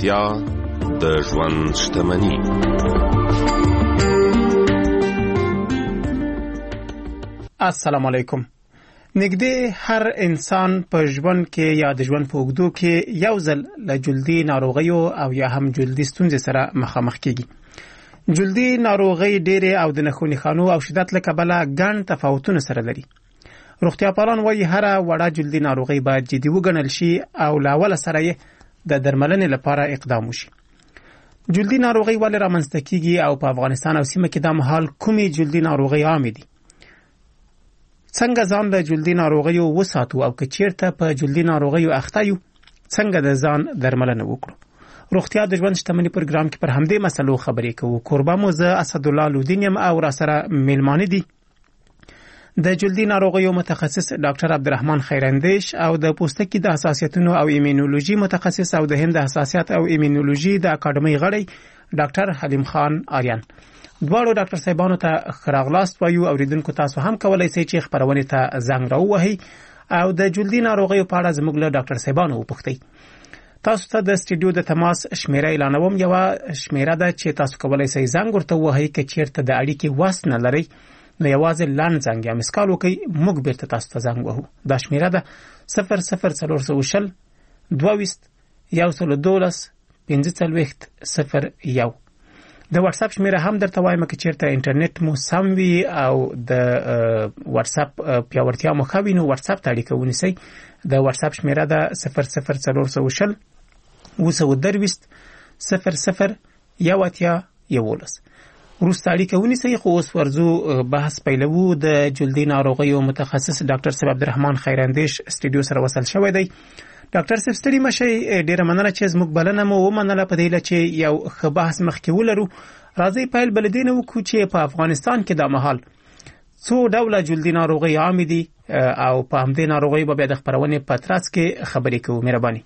روغتیا د ژوند شتمني. السلام علیکم. نږدې هر انسان په ژوند کې یا د ژوند په اوږدو کې یو ځل له جلدي ناروغیو او یا هم جلدي ستونزې سره مخامخ کیږي. جلدي ناروغي ډېرې او د نښو نښانو او شدت له کبله ګڼ تفاوتونه سره لري. روغتیا پالان وايي هر وړه جلدي ناروغي باید جدي وګڼل شي او له اوله سره یې د درملنې لپاره اقدام وشي. جلدي ناروغي ولې رامنځته کیږي او په افغانستان او سیمه کې د مهال کومې جلدي ناروغي عامې دي؟ څنګه ځان له جلدي ناروغیو وساتو او که چیرته په جلدي ناروغیو اخته یو څنګه د ځان درملنه وکړو؟ روغتیا د ژوند شتمني پروګرام کې پر همدې مسلو خبرې کوو. کوربه مو زه اسدالله لودین یم او را سره میلمانه دي د جلدي ناروغیو متخصص ډاکټر عبدالرحمن خیراندیش او د پوستکي د حساسیتونو او ایمونولوژي متخصص او د هند حساسیت او ایمونولوژي د اکاډمي غړی ډاکټر حلیم خان آریان. دواړو ډاکټر صاحبانو ته خراغلاست وایو. اوریدونکو تاسو هم کولای شئ چې خبرونه ته زنګ راووهئ او د جلدي ناروغیو په اړه زموږ له ډاکټر صاحبانو وپوښتئ. تاسو ته د سټوډیو د تماس شمیره اعلانوم. یو شمیره ده چې تاسو کولای شئ زنګ ورته ووهئ که چیرته د اړیکې وس نه لرئ نو یوازې لاند زنګ یا مسکال وکئ، موږ بیرته تاسو ته زنګ وهو. دا شمیره ده 00420 22 112 4501. د واتس اپ شمیره هم درته وایم که چیرته انټرنیټ مو سم وي او د واتس اپ پیاوړتیا مو ښه وي نو واتس اپ ته اړیکه ونیسئ. د واتس اپ شمیره ده 00420 22 00 وروسته اړیکه ونیسئ. خو اوس ورځو بحث پیلوو. د جلدي ناروغیو متخصص ډاکټر صاحب عبدالرحمن خیراندیش سټوډیو سره وصل شوی دی. ډاکټر صاحب ستړي مشئ، ډیره مننه چې زموږ بلنه مو ومنله په دې چې یو ښه بحث مخکې ولرو. راځئ پیل بل دې نه وکړو چې په افغانستان کې د مهال څو ډوله جلدي ناروغي عامې دي او په همدې ناروغي به بیا د خپرونې په ترڅ کې خبرې کوو. مهرباني.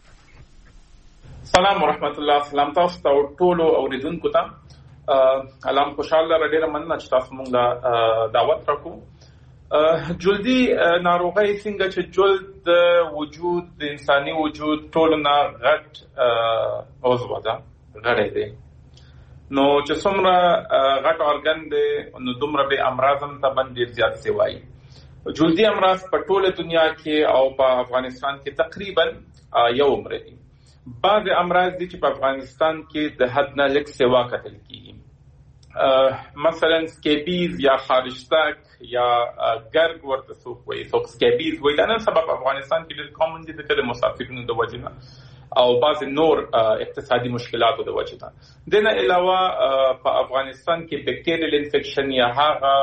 سلام ورحمت الله. سلام تاسو ته ټولو اوریدونکو ته. الان خوشاله ډیره مننه چې تاسو موږ دعوت راکو. جلدي ناروغي څنګه چې جلد د وجود د انساني وجود ټولو نه غټ عضو ده، غړی دی. نو چې څومره غټ ارګن دی نو دومره به امراض هم ته باندې زیات سیوای. جلدي امراض په ټوله دنیا کې او په افغانستان کې تقریبا یو عمر دي. بعض امراض دي چې په افغانستان کې د حد نه لږ سیوا کتل کیږي. مثلا سکیبیز یا خارشتک یا ګرګ ورته څوک وایي، څوک سکیبیز وایي. دا نن سبا په افغانستان کې ډېر کامن دي د مسافرینو د وجې نه او بعض نور اقتصادي مشکلاتو د وجې نه. دنه علاوه په افغانستان کې بیکټیریل انفیکشن یا هغه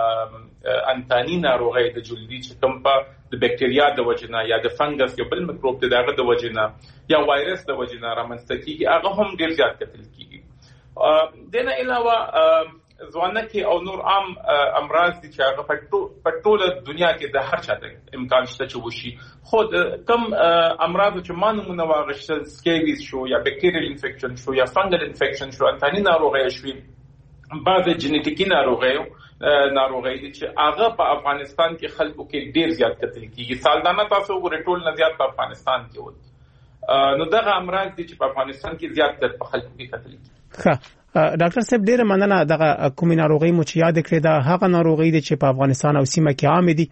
انتانی ناروغي د جلدي چې کوم په د بیکټریا د وجې نه یا د فنګس یو بل میکروب د دغه د وجې نه یا وایرس د وجې نه رامنځته کیږي، هغه هم ډېر زیات کتل کیږي. دنه علاوه ځوانکي او نور عام امراض دي چې هغه په ټوله دنیا کې د هر چا د امکان شته چې وشي. خو کم امراض چې ما نمونه واغشتل، سکیبیز شو یا بیکټیریل انفیکشن شو یا فنګل انفیکشن شو، انتانی ناروغي شوي، بعض جنیټیکي ناروغي دي چې هغه په افغانستان کې خلکو کې ډیر زیات کتل کیږي. سالانه تاسو وګورئ ټول نه زیات په افغانستان کې وي. نو دغه امراض دي چې په افغانستان کې زیات په خلکو کې کتل کیږي. ډاکټر صاحب ډیره مننه. دغه کومې ناروغي مو چې یاد کړې دا هغه ناروغي دي چې په افغانستان او سیمه کې عام دي.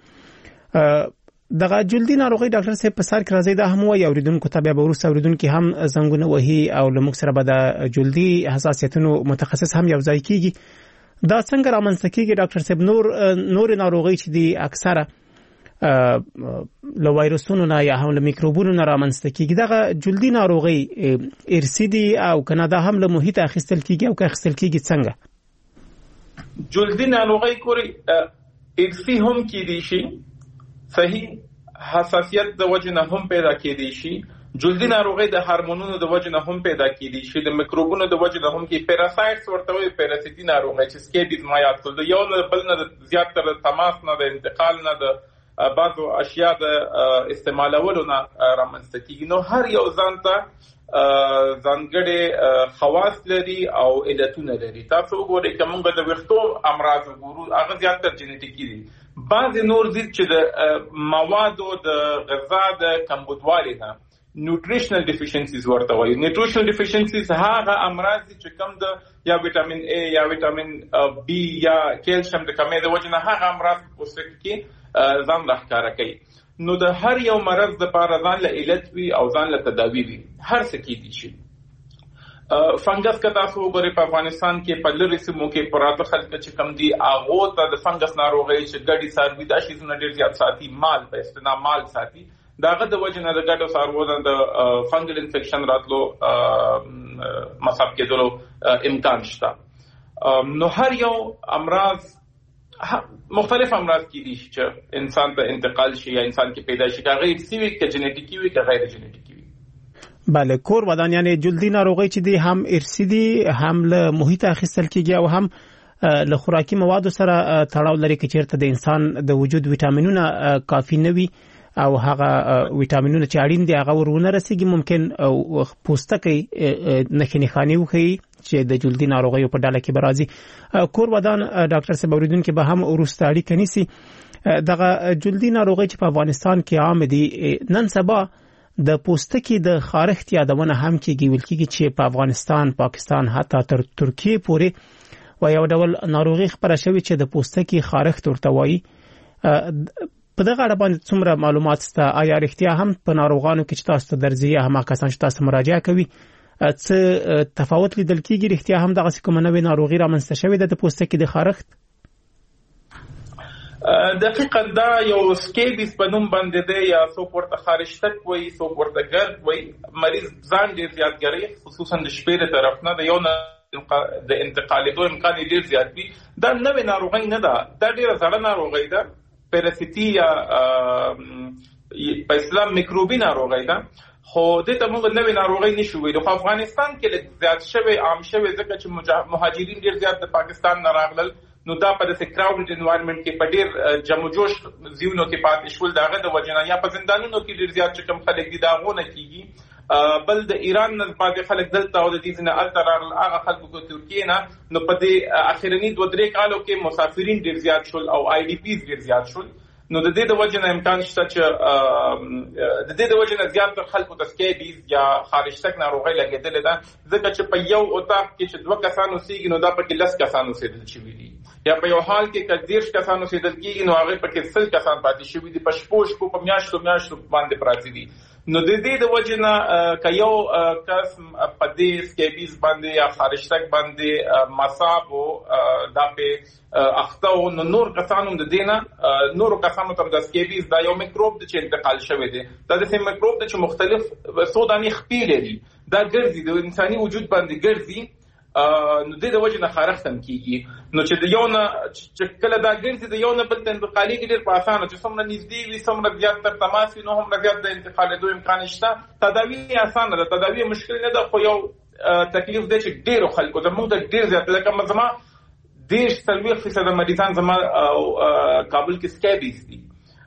دغه جلدي ناروغي ډاکټر صاحب په سر کې راځي دا هم وایي اوریدونکو ته، بیا به وروسته اوریدونکو هم زنګونه وهي او له موږ سره به د جلدي حساسیتونو متخصص هم یو ځای کیږي. دا څنګه رامنځته کیږي ډاکټر صاحب؟ نور ناروغي چې دي اکثره له وایرسونو نه یا هم له میکروبونو نه رامنځته کیږي. دغه جلدي ناروغي ارثي دي او کنه دا هم له محیط اخیستل کیږي او که اخیستل کیږي څنګه؟ جلدي ناروغي کوري ارثي هم کیدی شي، صحیح حساسیت د وجه نه هم پیدا کیدی شي. جلدي ناروغي د هورمونونو د وجه نه هم پیدا کیدی شي، د میکروبونو د وجه نه هم کې پیراسایټس ورته وي، پیراسیتي ناروغي چې سکیبیز ما یاد کړل. یو نه بل نه زیات تر تماس نه د انتقال نه د بعضو اشیاء د استعمالولو نه رامنځته کیږي. نو هر یو ځان ته ځانګړي خواص لري او علتونه لري. تاسو وګورئ چې موږ د ویښتو امراض وګورو، هغه زیاتره جنیټیکي دي. بعض نور دي چې د موادو د غذا د کمبودوالي نه نیوټریشنل ډیفیشنسیز ورته وایي. نیوټریشنل ډیفیشنسیز هغه امراض چې کوم د یا وټامین A یا وټامین B یا کیلشیم د کمې د وجې نه هغه امراض پوستکي کې ځان راښکاره کوي. نو د هر یو مرض دپاره ځان له علت وي او ځان له تداوي وي، هر څه کیدی شي. فنګس که تاسو وګورئ په افغانستان کې په لرې سیمو کې پراته خلک چې کم دي هغو ته د فنګس ناروغۍ چې ګډې څاروي دا شیزونه ډېر زیات ساتي، مال په اصطلاح مال ساتي، د هغه د وجې نه د ګډو څاروو نه د فنګل انفیکشن راتلو مصاب کېدلو امکان شته. نو هر یو امراض مختلف امراض کیدی شي چې انسان ته انتقال شي یا انسان کې پیدا شي، که غیر سیوي که جنیټیکی وي که غیر جنیټیکی وي. بله، کور ودان یعنی جلدی ناروغي چې دي هم ارثي دي، هم له محیط اخیستل کیږي او هم له خوراکي موادو سره تړاو لري که چیرته د انسان د وجود ویټامینونه کافي نه وي او هغه ویټامینونه چې اړین دي هغه ورونه رسیږي، ممکن پوستکی نښې نښانې وښیي چې د جلدی ناروغیو په ډله کې به راځي. کور ودان ډاکټر صاحب اوریدونکي به هم وروسته اړیکه نیسي. دغه جلدی ناروغۍ چې په افغانستان کې عام دي، نن سبا د پوستکي د خارښت یادونه هم کېږي، ویل کېږي چې په افغانستان، پاکستان، حتی تر ترکیې پورې و یو ډول ناروغي خپره شوې چې د پوستکي خارښت ورته وایي. په دغه اړه باندې څومره معلومات شته؟ آیا رښتیا هم په ناروغانو کې چې تاسو ته درځي یا هم کسان چې تاسو مراجعه کوي څه تفاوت لیدل کېږي؟ رښتیا هم دغسې کومه نوې ناروغي رامنځته شوې ده د پوستکي د خارښت؟ دقیقاً دا یو سکیبیس په نوم باندې دی، یا څوک ورته خارښتک وایي، څوک ورته ګرد وایي. مریض ځان ډېر زیات ګري، خصوصا د شپې د طرف نه د یو نه د انتقالېدو امکان یې ډېر زیات وي. دا نوې ناروغۍ نه ده، دا ډېره زړه ناروغۍ ده، پیراسیتي یا په اسلام میکروبي ناروغۍ ده، خو دې ته موږ نوې ناروغۍ نشو ویلو. خو افغانستان کې لږ زیات شوی، عام شوی، ځکه چې مهاجرین ډېر زیات د پاکستان نه راغلل، نو دا په داسې کراوډډ انوایرمنټ کې په ډېر جم و جوش ځایونو کې پاتې شول، د هغه د وجې نه یا په زندانونو کې ډېر زیات چې کوم خلک دي د هغو نه کېږي. بل د ایران نه بعضې خلک دلته او د دې نه هلته راغلل، هغه خلکو کو ترکیې نه، نو په دې اخرني 2-3 کالو کې مسافرین ډېر زیات شول او آی ډي پیز ډېر زیات شول. نو د دې د وجې نه امکان شته چې د دې د وجې نه زیات خلکو ته سکیبیز یا خارښتک ناروغۍ لګېدلې ده، ځکه چې په یو اتاق کې چې 2 کسان اوسېږي نو دا پکې 10 کسان اوسېدل شوي دي، یا په یو حال کې که 10 کسان اوسېدل کېږي نو هغې پکې 100 کسان پاتې شوي دي، په شپو په میاشتو باندې پراته دي. نو د دې د وجې نه که یو کس په دې سکیبیز باندې یا خارښتک باندې مصاب و، دا په اخته و، نو نور کسان هم د دې نه نورو کسانو ته د سکیبیز دا یو میکروب دی چې انتقال شوی دی، دا داسې میکروب دی چې مختلف څو دانې خپې لري، دا ګرځي د انساني وجود باندې ګرځي، نو دې د وجې نه خارښت هم کېږي. نو چې د یو نه چې کله دا ګرځي د یو نه بل ته انتقالېږي ډېر په اسانه، چې څومره نږدې وي څومره زیات تر تماس وي نو هومره زیات د انتقالېدو امکان شته. تداوي یې اسانه ده، تداوي یې مشکل نه ده، خو یو تکلیف دی چې ډېرو خلکو زموږ ته ډېر زیات، لکه زما 40-40% مریضان زما کابل کې سکیبیز دي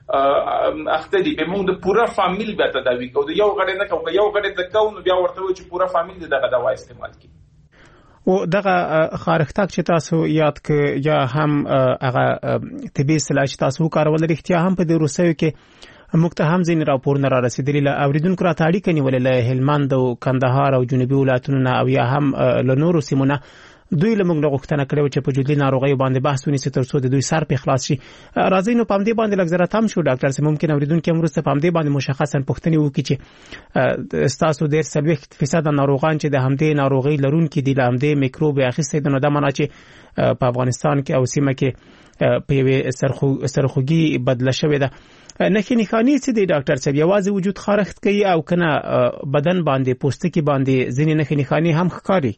اخته دي، به موږ د پوره فامیل بیا تداوي کوو، د یو غړی نه کوو، که یو غړی ته کوو نو بیا ورته وایو چې پوره فامیل دې دغه دوا استعمال کړي. او دغه خارښتک چې تاسو یاد ک یا هم هغه طبي اصطلاح چې تاسو وکارول، رښتیا هم په دې روسیو کې موږ ته هم ځینې راپورونه را رسېدلي، له اوریدونکو راته اړیکه نیولې له هلمند او کندهار او جنوبي ولایتونو نه او یا هم له نورو سیمو نه. دوی له موږ نه غوښتنه کړې وه چې په جلدي ناروغیو باندې بحث ونیسي تر څو د دوی سر پې خلاص شي. راځئ نو په همدې باندې لږ زره تم شو ډاکټر صاحب، ممکن اوریدونکي هم وروسته په همدې باندې مشخصا پوښتنې وکړي چې ستاسو 40% ناروغان چې د همدې ناروغۍ لرونکي دي، له همدې میکروب یې اخیستی دي، نو دا معنا چې په افغانستان کې او سیمه کې په یوې سرخوږي بدله شوې ده. نښې نښانې څه دي ډاکټر صاحب؟ یوازې وجود خارښت کوي او که نه بدن باندې پوستکي باندې ځینې نښې نښانې هم ښکاري؟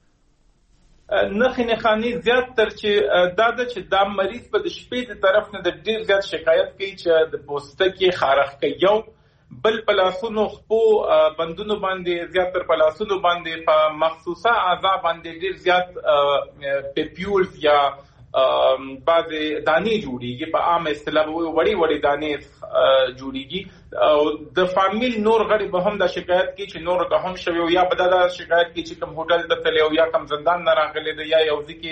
نښې نښانې زیات تر چې دا ده چې دا مریض په د شپې د طرف نه د ډېر زیات شکایت کوي چې د پوستکي خارښ کوي، یو بل په لاسونو خپو بندونو باندې، زیاتر په لاسونو باندې، په مخصوصه اعضا باندې ډېر زیات پیپیولز یا بعضې دانې جوړیږي، په عام اصطلاح وړې وړې دانې جوړیږي. او د فامیل نور غړي به هم دا شکایت کوي چې نور ته هم شوی، یا به دا شکایت کوي چې کوم هوټل ته تللی او یا کوم زندان نه راغلی دی، یا یو ځای کې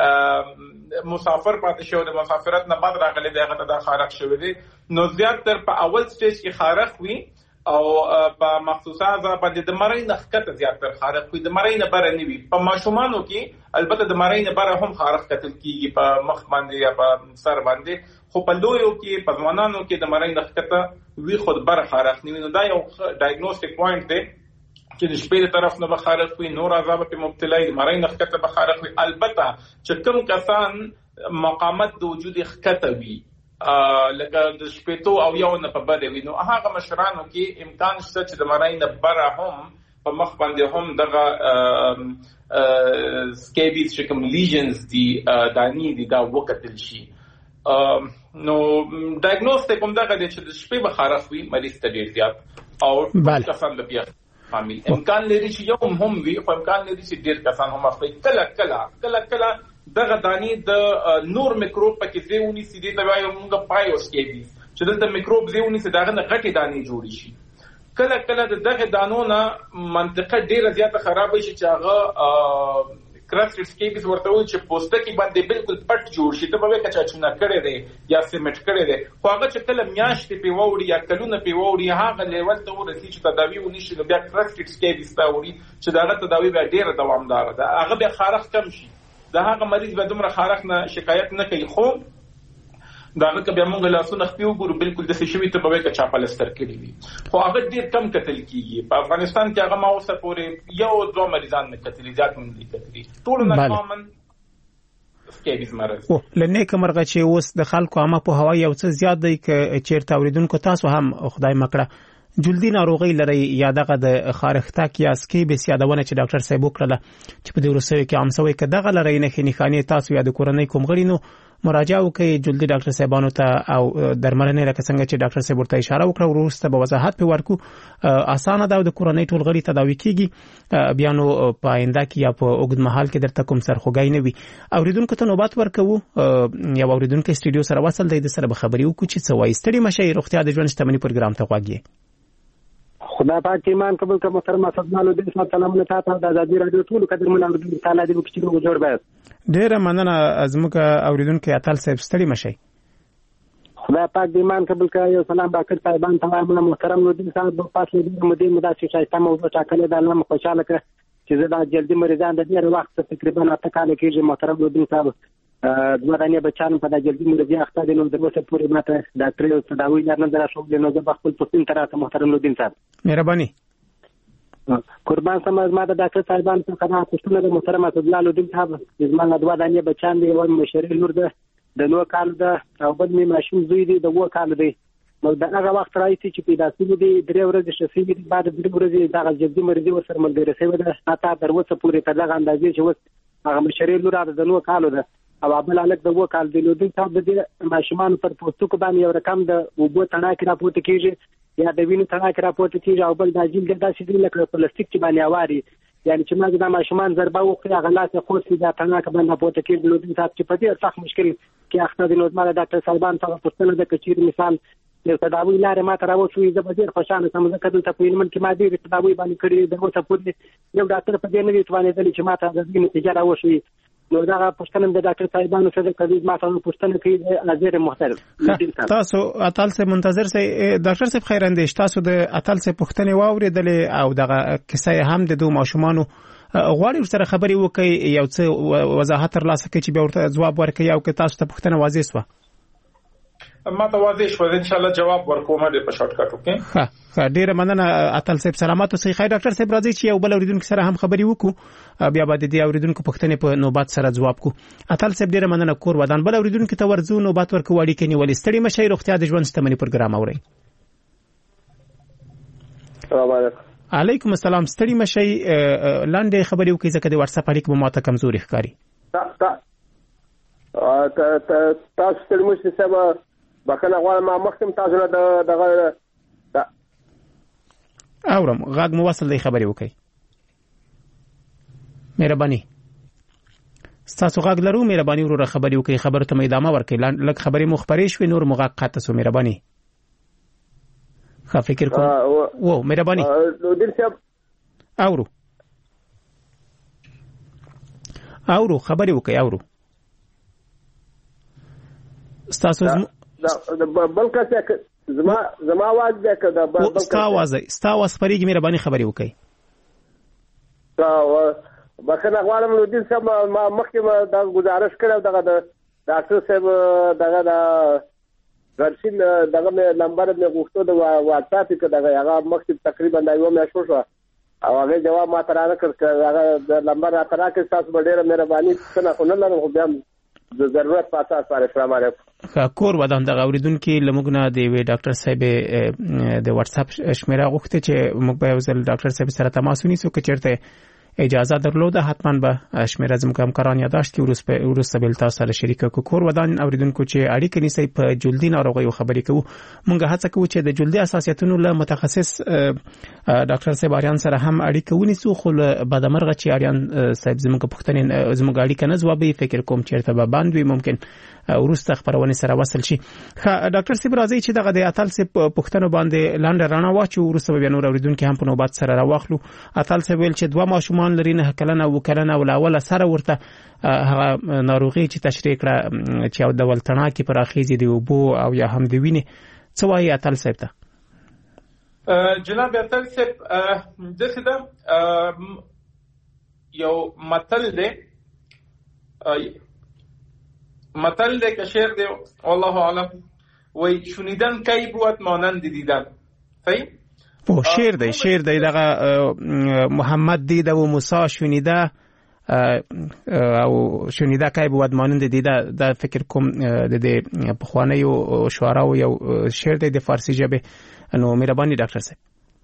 مسافر پاتې شوی، د مسافرت نه بعد راغلی دی، هغه ته دا خارښ شوی دی. نو زیاتر په اول سټیج کې خارښ وي، او په مخصوصه ځای باندې د مړی نه ښکته زیاتره خارق وي، د مړی نه بره نه وي. په ماشومانو کې البته د مړی نه بره هم خارق کتل کیږي په مخ باندې یا په سر باندې، خو په لویو کې په ځوانانو کې د مړی نه ښکته وي خو بره خارق نه وي. نو دا یو ډایګنوستیک پوینټ دی چې د شپې له طرف نه به خارق وي، نور اعضا به پې مبتلا وي، د مړی نه ښکته به خارق وي. البته چې کوم کسان مقاومت د وجود ښکته وي لکه د شپېتو او یو نه په بره وي، نو هغه مشرانو کې امکان شته چې د مړی نه بره هم په مخ باندې هم دغه سکیبیز چې کوم لیژنز دي دانې دي دا وکتل شي. نو ډایګنوستیک هم دغه دی چې د شپې به خارق وي مریض ته ډېر زیات او کسان د بیا فامیل امکان لري چې یو هم وي، خو امکان لري چې ډېر کسان هم اخلي. کله کله دغه دانی د نور میکروب پکې ځای ونیسي، دې ته وایو موږ پایوسکیبیز، چې دلته میکروب ځای ونیسي دغه نه غټې دانې جوړې شي. کله د دغه دانو نه منطقه ډېره زیاته خرابه شي چې هغه کرسټډ سکیبیز ورته وایي چې پوستکي باندې بالکل پټ جوړ شي، ته به وایې که چا چونه کړی دی یا سیمټ کړی دی، خو هغه چې کله میاشتې پې واوړي یا کلونه پې واوړي هغه لیول ته ورسي چې تداوي ونی شي، نو بیا کرسټډ سکیبیز ته وړي چې د هغه تداوي بیا ډېره دوامداره ده، هغه بیا خارق کم شي، د هغه مریض به دومره خارق نه شکایت نه کوي. خو دا هغه که بیا موږ لاسونه خپې وګورو بالکل داسې شوي ته به وایي که چا پلستر کړي وي، خو هغه ډېر کم کتل کېږي. په افغانستان کې هغه ما اوسه پورې یو دوه مریضان مې کتلي، زیات مې نه دي کتلي، ټولو نه کامن سکیبیز مرض. له نیکه مرغه چې اوس د خلکو عامه پوهاوی یو څه زیات دی که چېرته اورېدونکو تاسو هم خدای مکړه جلدي ناروغۍ لرئ یا دغه د خارښتک یا سکیبس یادونه چې ډاکټر صاحب وکړله چې په دې وروستیو کې عام شوی که دغه لرئ نښې نښانې تاسو یا د کورنۍ کوم غړي نو مراجعه وکړئ جلدي ډاکټر صاحبانو ته او درملنې لکه څنګه چې ډاکټر صاحب ورته اشاره وکړه وروسته به وضاحت پې ورکړو. اسانه ده او د کورنۍ ټول غړي تداوي کېږي، بیا نو په آینده کې یا په اوږد مهال کې درته کوم سرخوږی نه وي. اورېدونکو ته نوبت ورکوو، یو اورېدونکی سټوډیو سره وصل دی، د سره به خبرې وکړو چې څه وایي. ستړي مه شئ، روغتیا د ژوند شتمني پروګرام ته غوږ یې. خدا پاک ایمان قبول کړه. محترم اسدمالو د اسلام سلامونه تاسو د ازادي رادیو ټول قدرمن اوریدونکو تعالی دې وکړي جوړ بیا. ډیره مننه ازموږ اوریدونکو اتل صاحب ستړي مشي. خدا پاک ایمان قبول کړه. یو سلام باکر صاحبان ته محترم نو دې صاحب په پاسه دې مدیر مداسي شایسته موضوع ټاکلې د الله خوشاله کړ چې زه د جلدي مریضان د ډیر وخت تقریبا 8 کال کېږي. محترم نو دې صاحب دوه دانې بچان په د جلدي مرضی اخته دي، نو د وسه پوری ماته ډاکټر تداوی نه درشو نو زه خپل پوښتنه تراته محترم الدین صاحب مهرباني قربان سم ما د ډاکټر صاحبان څخه خبره پوښتنه د محترم اسدالله الدین صاحب زما دوه دانې بچان دي، یو مشري لور ده د 9 کال ده او بل می ماشوم زوی دی د 2 کال دی. نو د هغه وخت راځي چې پیدا شوی دی 3 ورځې شفي دي، بعد 3 ورځې د جلدي مرضی ورسره ملګری شوی ده، حتی تر اوسه پورې په دغه اندازې چې اوس هغه مشري لور د 9 کال ده او بل الک د 2 کال دی. نو د صاحب د ماشومان پر پوستکو باندې یو رقم د وبو تڼاکې راپورته کیږي یا د وینې تڼاکې راپورته کیږي او بل د جلد داسې دی لکه پلاستیک چې باندې اواري، یعنی چې ما د ماشومان ضربه وکړي هغه لاس خو سي دا تڼاکې باندې راپورته کیږي. نو د صاحب چې په دې سخت مشکل کې اخته دي، نو ما د ډاکټر صاحبان څخه پوښتنه ده چې مثال یو تداوی لارې ما ته راوښوي، زه به ډېر خوشاله شم ځکه دلته په هلمند کې ما ډېرې تداوی باندې کړي د اوسه پورې یو ډاکټر په دې نه دی توانېدلی چې ما ته د دې نتیجه راوښوي. نو دغه پوښتنه د ډاکټر صاحبانو سره کوي، ما ته پوښتنه کوي حاضر محترم تاسو اتل صاحب منتظر سي. ډاکټر صاحب خیر اندیش، تاسو د اتل صاحب پوښتنه واوریدلې او دغه کیسه هم د دوه ماشومانو غواړي سره خبري وکړي یو څه وضاحت ترلاسه کړي چې به ورته جواب ورکړي او که تاسو ته پوښتنه واضح شوه. ما ته واضح شو، ان شاء الله جواب ورکوم د په شارټ کټ. اوکې ها ډیره مننه اتل صاحب، سلامات اوسئ. خیر ډاکټر صاحب راځي چې یو بل اوریدونکو سره هم خبري وکړو، بیا به د دې اوریدونکو پوښتنې په نوبات سره جواب کو. اتل صاحب ډیره مننه، کور ودان. بل اوریدونکو ته ورځو نوبات ورکو اړیکې نیولې. ستړي مشي، روغتیا د ژوند شتمني پروګرام اورئ. السلام علیکم. علیکم السلام. ستړي مشي، لاندې خبرې وکړئ ځکه د واتس اپ اړیکه به ماته کمزوري ښکاري. تاسو ستړي مشي صاحب بکنه غواړم ما مخکم تاسو نه دغه اورم غاګ مو وصل دی، خبرې وکړئ مهرباني. تاسو غاګ لرو، مهرباني وروره خبرې وکړئ، خبرو ته ادامه ورکړئ. لږ خبرې مو خپرې شوې، نور مو غاګ قطع شو. مهرباني ښه فکر کوم و مهرباني دل صاحب اورو خبرې وکړئ. اورو تاسو بل کس زما आवाज دې کړه ستا आवाज پرېږي مهرباني خبرې وکړئ. بخښنه غواړم نوردین صاحب ما مخکې دا گزارش کړو دغه د ډاکټر صاحب دغه د ورسین دغه نمبر مې غوښتو د واتس اپ کې دغه هغه مخکې تقریبا دا یو میاشت شو او هغه جواب ما ترا نه کړ هغه د نمبر را ترا کې تاسو ډېره مهرباني څنګه خو نه لرم خو بیا د ضرورت په اساس باندې السلام علیکم. کور ودان د اوریدونکو لمغنه دی وی ډاکټر صاحب د واتس اپ شمیره غوښته چې موږ به ځل ډاکټر صاحب سره تماس ونیسو که چیرته اجازه درلوده حتما به شمیره زموږ همکاران یاداشت کې ورسته بل تاسو سره شریک کو. کور ودان اوریدونکو چې اړیکه نیسي په جلدی ناروغیو خبرې کوو موږ هڅه کوو چې د جلدی اساسیتونو له متخصص ډاکټر صاحب اریان سره هم اړیکه ونیسو خو بدمرغه چې اریان صاحب زموږ پښتنې زموږ اړیکه نه جوابي فکر کوم چیرته به باندې ممکن ورسته خبرونه سره وصل شي. ډاکټر صاحب راځي چې دغه د اتل صاحب پښتنو باندې لاندې رڼا واچو ورسته به نور اوریدونکو هم په نوبت سره راوخلو. اتل صاحب ویل چې دوه ماشومان لري نه کلنه او کلنه ولاوله سره ورته هغه ناروغي چې تشریح کړه چې او د ولتنا کې پراخیزي دی وبو او یا هم دی ویني څه وایي اتل صاحب ته؟ جناب اتل صاحب د څه یو متل دی که شعر دی والله اعلم وای شنیدن کی بود مانند دیدن. صحیح شعر دی دغه محمد دیده و موسی شنیده او شنیده کی بود مانند دیده دا فکر کوم د پخوانیو شعراو یو شعر دی د فارسی ژبه. نو مهرباني ډاکټر صاحب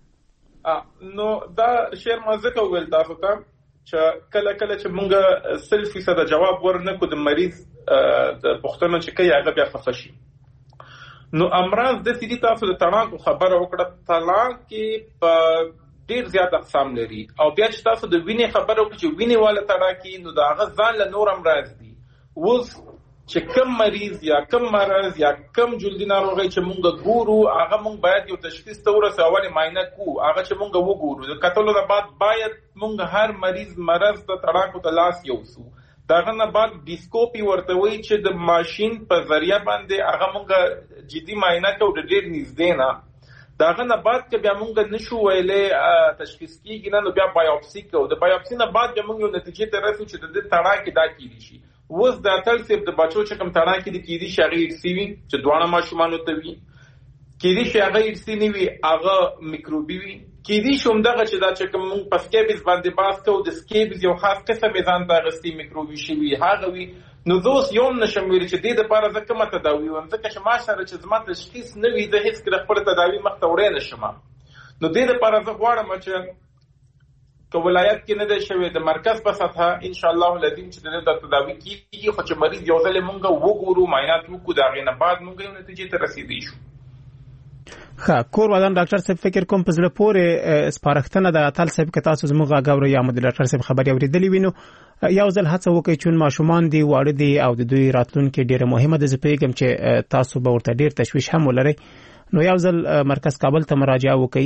نو دا شعر ما ځکه ویل تاسو ته چې کله چې مونږ 100% جواب ورنکو د مریض د پښتنو چې کوي هغه بیا خفشي. نو امراض د سړي تاسو د تړاک خبره وکړه طلاق کې په ډیر زیات اقسام لري او بیا چې تاسو د وینې خبره وکړه چې وینې والا تړاکی نو دا هغه ځان له نور امراض دي. اوس چې کم مریض یا کم مرض یا کم جلدی ناروغي چې مونږ ګورو هغه مونږ باید یو تشخیص ته ورسو اول معاینه کو هغه چې مونږ وګورو د کتلو نه بعد باید مونږ هر مریض مرض ته تړاکو ته لاس یوسو. داغه نه بعد ډیسکوپي ورته وی چې د ماشين په ذریعہ باندې هغه مونږ جدي معاینه کوو د ډیر نږدې نه. داغه نه بعد چې بیا مونږ نشو ویلې تشخیص کیږي نه نو بیا بایوپسي کوو. د بایوپسي نه بعد بیا مونږ یو نتیجې ته رسو چې د تړاکې دا کیږي شي. وز د اتل سیب د بچو چې کوم تړاکې د کیږي شغیر سی وي چې دوانه ماشومان ته وي کیږي شغیر سی نه وي هغه میکروبي وي کیږي شوم دغه چې دا چې کوم پسکیبز باندې باس کوو د سکیبز یو خاص قسم ځان ته غستی میکروبي شي وي هغه وي. نو دوس یوم نشم ویل چې د لپاره ځکه ما تداوی وم ځکه چې ما سره چې زما تشخیص نه وي د هیڅ کله خپل تداوی مخ ته وړې نشم. نو د لپاره زه غواړم چې که ولایت کې نه ده شوی د مرکز په سطح ان شاء الله لازم چې د تداوی کیږي خو چې مریض یو ځل مونږ وګورو معاینات وکړو دا غینه بعد مونږ یو نتیجې ته رسیدي شو. کور ودان ډاکټر صاحب فکر کوم په زړه پورې سپارښتنه د اتل صاحب کې تاسو زموږ غاوري یا مدیر ډاکټر صاحب خبري اوریدلې وینو یو ځل هڅه وکړئ چې ماشومان دی واړه دي او د دوی راتلونکي ډیره مهمه ده. زه پیغام چې تاسو به ورته ډیر تشویش هم ولرئ نو یو ځل مرکز کابل ته مراجعه وکړئ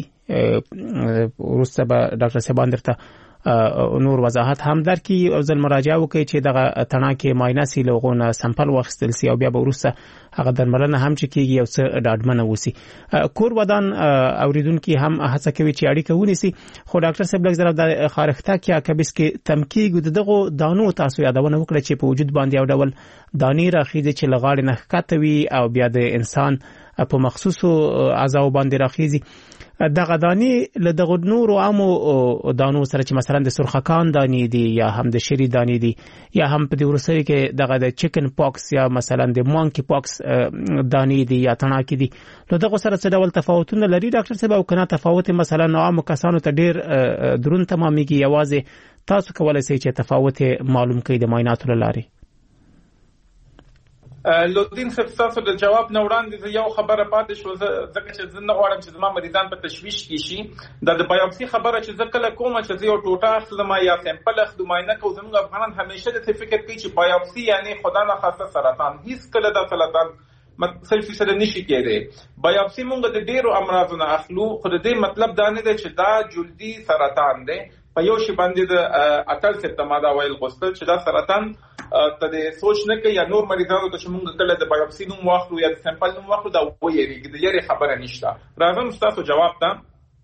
ورسته به ډاکټر صاحب درته نور وضاحت هم درکې او ځل مراجعه وکړي چې دغه تڼاکې معاینه سي لغونه سمپل واخیستل سي او بیا به ورسته هغه درملنه هم چې کیږي او څه ډاډمنه وسی. کور ودان اوریدونکو هم هڅه کوي چې اړیکه ونیسي خو ډاکټر صاحب لږ زره د خارښتا کې کبس کې تمکیګ دغه دانو تاسو یادونه وکړه چې په وجود باندې یو ډول دانی راخیږي چې لغاړي نه ښکته وي او بیا د انسان په مخصوصو اعضاء باندې راخیږي. دغه دانی له دغه نور او عامو دانو سره چې مثلا د سرخکان دانی دي یا هم د شری دانی دي یا هم په دې ورسره کې دغه د چکن پاکس یا مثلا د مونکی پاکس دانی دي یا تڼاکې دي نو دغه سره څه ډول تفاوتونه لري ډاکټر صاحب او کنه تفاوت مثلا عام کسانو ته ډیر درون تماميږي یوازې تاسو کولای شئ چې تفاوت معلوم کړئ د معایناتو لاري. لودین صاحب تاسو د جواب نه وړاندې یو خبره پاتې شو ځکه چې زه نه غواړم چې زما مریضان په تشویش کې شي. د بایوپسي خبره چې زه کله کومه چې یو ټوټه اخلم یا سیمپل اخلم معاینه کوم زموږ افغانان همیشه د فکر کوي چې بایوپسي یعنی خدا نه خاصه سرطان. هیڅ کله د سرطان سلفي سره نشي کېده. بایوپسي مونږ د ډیرو امراضونو اخلو خو د دې مطلب دا نه دی چې دا جلدی سرطان دی. په یو شی باندې د اتل سپتما دا ویل غوښتل چې دا سرطان ته د سوچ نه کوي یا نور مریضانو ته چې موږ کله د بایوپسي نوم واخلو یا د سمپل نوم واخلو دا وایي د یاري خبره نشته. راځم تاسو جواب ته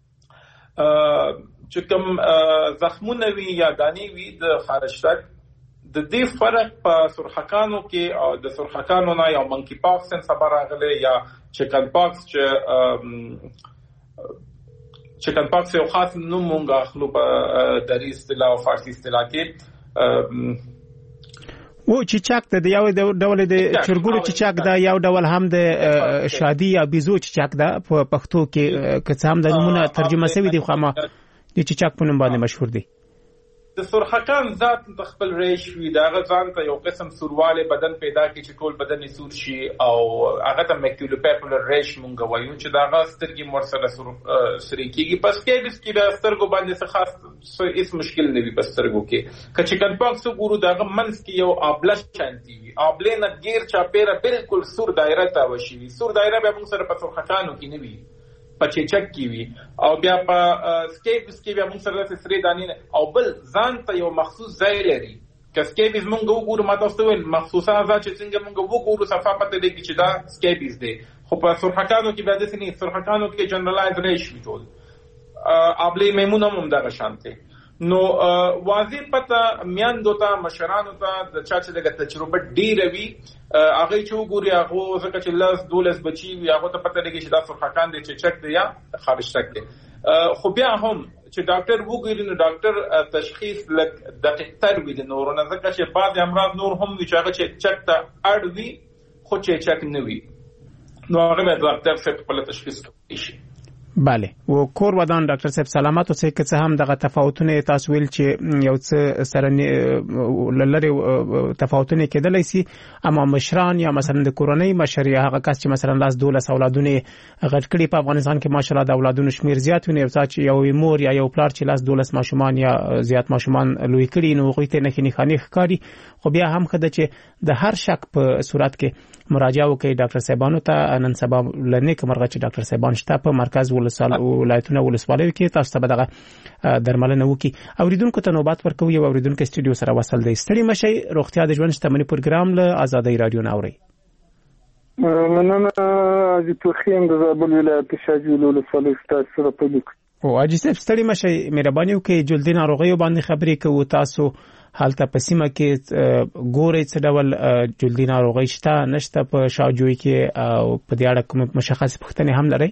چې کوم زخمونه وي یا دانی وي د خارج تک د دې فرق په سرخکانو کې او د سرخکانو نه یو منکی پاکس څخه راغلی یا چکن پاکس چکن پاکس یو خاص نوم مونږ اخلو په دری اصطلاح او فارسی اصطلاح کې و چیچاک د یو ډول د چرګوړو چیچاک دا یو ډول هم د شادي یا بيزو چیچاک دا په پښتو کې که څه هم د نمونه ترجمه شوی دی خو ما د چیچاک په نوم باندې مشهور دی. د سرخکان ذات د خپل ریش وی دا غزان ته یو قسم سورواله بدن پیدا کی چې ټول بدن یې سور شي او هغه ته ماکیولوپاپولر ریش مونږ وایو چې دا غسترګي مرسله سری کیږي پس کې بس کې د سترګو باندې څه خاص هیڅ مشکل نه وي په سترګو کې که چکن پاکس ګورو دا منس کې یو ابلش شانتي وي ابلې نه غیر چا پیره بالکل سور دایره تا وشي سور دایره به موږ سره په سرخکانو کې نه وي پچچک کی وی او بیا په سکیپس کې بیا موږ سره د سری دانی او بل ځان ته یو مخصوص ځای لري که سکیپس موږ وګورو ماته ستویل مخصوصه ځای چې څنګه موږ وګورو صفه پته دی چې دا سکیپس دی خو په سرخکانو کې بیا د سني سرخکانو کې جنرالایز ریش وی ټول ابلی میمونه هم دغه شانته نو واضح پته میاندو ته مشرانو ته د چا چې د تجربه ډیره وی هغه چې وګوري هغه ځکه چې لاس دولس بچي وي هغه ته پته لګي چې دا سرخکان دی چې چک دی یا خارج تک دی خو بیا هم چې ډاکټر وګوري نو ډاکټر تشخیص لک دقیق تر وي د نورونه ځکه چې بعض امراض نور هم وي چې هغه چې چک ته اړ وي خو چې چک نه وي نو هغه به ډاکټر څخه خپل تشخیص کوي شي. بله و کور ودان ډاکټر صاحب سلامات اوسئ که څه هم دغه تفاوتونه تاسو ویل چې یو څه سره لری تفاوتونه کېدلی سي اما مشران یا مثلا د کورنۍ مشر یا هغه کس چې مثلا لاس 12 اولادونه غټ کړي په افغانستان کې ماشاءالله د اولادونو شمیر زیات وي چې یو مور یا یو پلار چې لاس 12 ماشومان یا زیات ماشومان لوی کړي نو غوښته نه کې نه ښکاری خو بیا هم خدای چې د هر شک په صورت کې مراجعه وکړي ډاکټر صاحبانو ته نن سبا لنی کومرغه چې ډاکټر صاحبان شته په مرکز ولایتونه ولسوالۍ کې تاسو ته دغه درملنه وکي. اوریدونکو ته نوبت ورکوي او اوریدونکو استودیو سره وصل دی. ستړي مشي روغتیا د ژوند شتمنۍ پروګرام له آزادۍ رادیو ناوري. مننه از توخیم د زابل ولایت شاجوی ولسوالۍ سره په لیک او اجازه ستړي مشي مهرباني وکړئ جلدی ناروغي باندې خبرې کوو تاسو حالت په سیمه کې ګوري څه ډول جلدی ناروغي شته نشته په شاجوی کې او په دې اړه کوم مشخص پوښتنې هم لري؟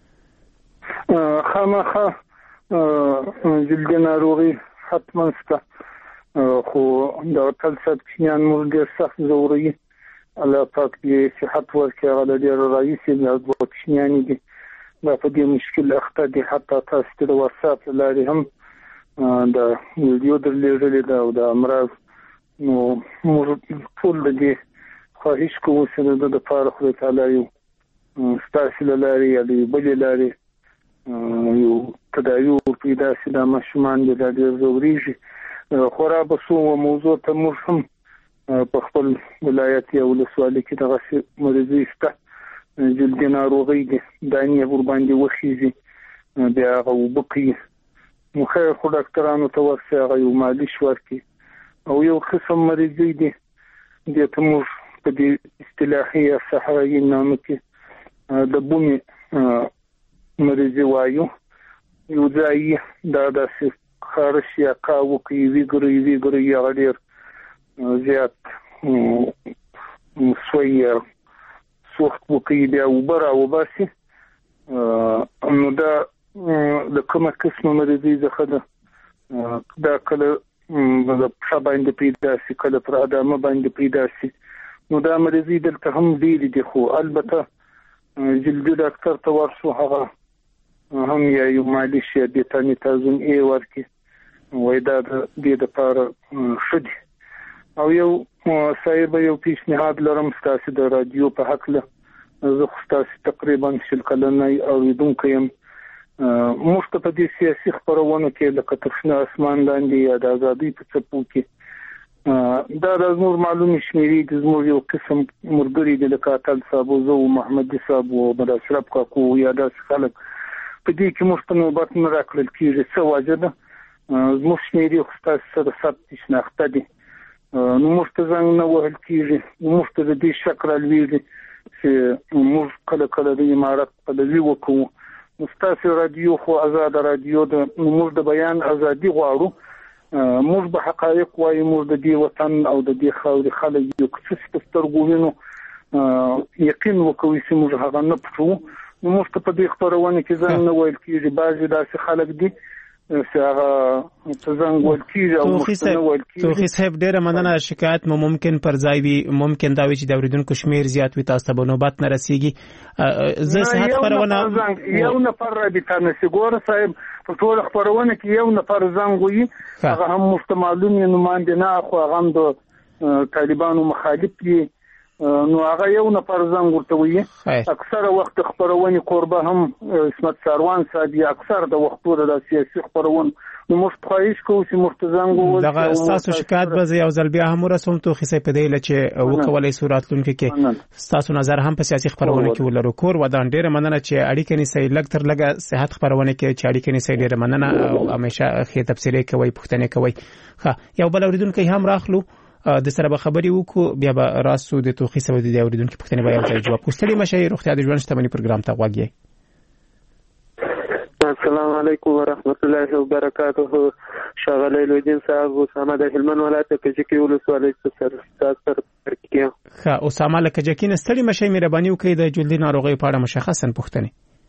خامخا جلدی ناروغي حتما شته خو دا ټول څه چې موږ ډېر سخت ضروري الله پاک دې صحت ورکړي هغه ډېر رئیس دی او کوچنیان دي دا په دې مشکل اخته دي حتی تاسو ته واتساپ لري هم دا ویډیو درلېږلې ده او د امراض نو موږ ټول دې خواهش کوو چې د لپاره خدای تعالی یو ستاسو له لارې یا د بلې لارې یو تداوی پیدا شي د ماشومان د ډېر ضروري خورا بسو موضوع ته موږ هم په خپل ولایت یا ولسوالۍ کې دغه مریضي شته جلدي ناروغي دي دانې ور باندې وخیږي بیا هغه وبکي نو خیر خو ډاکټرانو ته ورسي هغه یو مالش ورکي او یو قسم مریضي دي د تمور په دې اصطلاحي صحرايي نامه کې د بومي مریضي وایو یو ځای دا د خارش یا کاوه کې ویګري هغه ډېر زیات سوی سوخت وکړي بیا وبره وباسي نو دا د کومه قسمه مریضي څخه دا کله د پښه باندې پیدا شي کله پر ادمه باندې پیدا شي نو دا مریضي دلته هم ډېر دي خو البته جلدي ډاکټر ته ورسو هغه هم یو مالش یا بیتامینازون ای ورکي وای دا د دې لپاره شدي او یو صاحب یو پیشنهاد لرم ستاسو د رادیو په حق له زه ستاسو تقریبا شل کلنۍ اوریدونکی یم موږ ته په دې سیاسي خبرونه کې لکه تخنه اسمان لاندې یا د ازادي په څپو کې دا د نور معلومي شمیري د زموږ یو قسم مرګري د لکه اتل صاحب او محمد صاحب او بداشرف کاکو یا د خلک په دې کې موږ ته نوبت نه راکړل کېږي څه وجه ده زموږ شمېرې خو ستاسو سره ثبت شناخته دي نو موږ ته زنګ نه وهل کېږي موږ ته د دې شک رالوېږي چې موږ کله کله د امارت پلوي وکړو نو ستاسو رادیو خو آزاده رادیو ده موږ د بیان ازادي غواړو موږ به حقایق وایو موږ د دې وطن او د دې خاورې خلک یو څه په سترګو وینو یقین وکوي چې موږ هغه نه پټو نو موږ ته په دې خبرونه کې ځان نه ویل کېږي بعضې داسې خلک دي چې هغه څه ځان ویل کېږي او موږ ته نه ویل کېږي توخي صاحب ډېره مننه شکایت مو ممکن پر ځای وي ممکن دا وي چې د اورېدونکو شمېر زیات وي تاسو ته به نوبت نه رسېږي زه صحت خپرونه یو نفر رابطه نشي ګوره صاحب په ټول خبرونه کې یو نفر زنګ وي هغه هم معلوم نماینده نه خو هغه هم د طالبانو مخالف دي نو هغه یو نفر زنګ ورته وي اکثره وخت خبرونه قربه هم اسمت ساروان صاحب اکثر د وختونو د سیاسي خبرونه نو موږ خواهش کوو چې مرتضی دغه تاسو شکایت به یو ځل بیا هم رسوم توخي صاحب دی چې وکولای صورتونکو کې تاسو نظر هم په سیاسي خبرونه کې ولرو کور ودان ډیره مننه چې اړیکې نسې لګ تر لګه صحت خبرونه کې چې اړیکې نسې ډیره مننه او همیشه خې تفصیلی کوي پښتنه کوي ښه یو بل اوریدونکو هم راخلو د سره به خبري وکړو بیا به راسو د توخي صاحب د اوریدونکو پښتنه به یو ځای جواب کوستلې مشه روغتیا د ژوند شتمنۍ پروګرام ته غواګي السلام علیکم ورحمت الله وبرکاته شغله لودین صاحب اسامه د هلمند ولایت کجکی ولسوالۍ سره کیه ښه اسامه له کجکی نه ستړي مشه مهرباني وکړئ د جلدی ناروغي په اړه مشخصا پوښتنه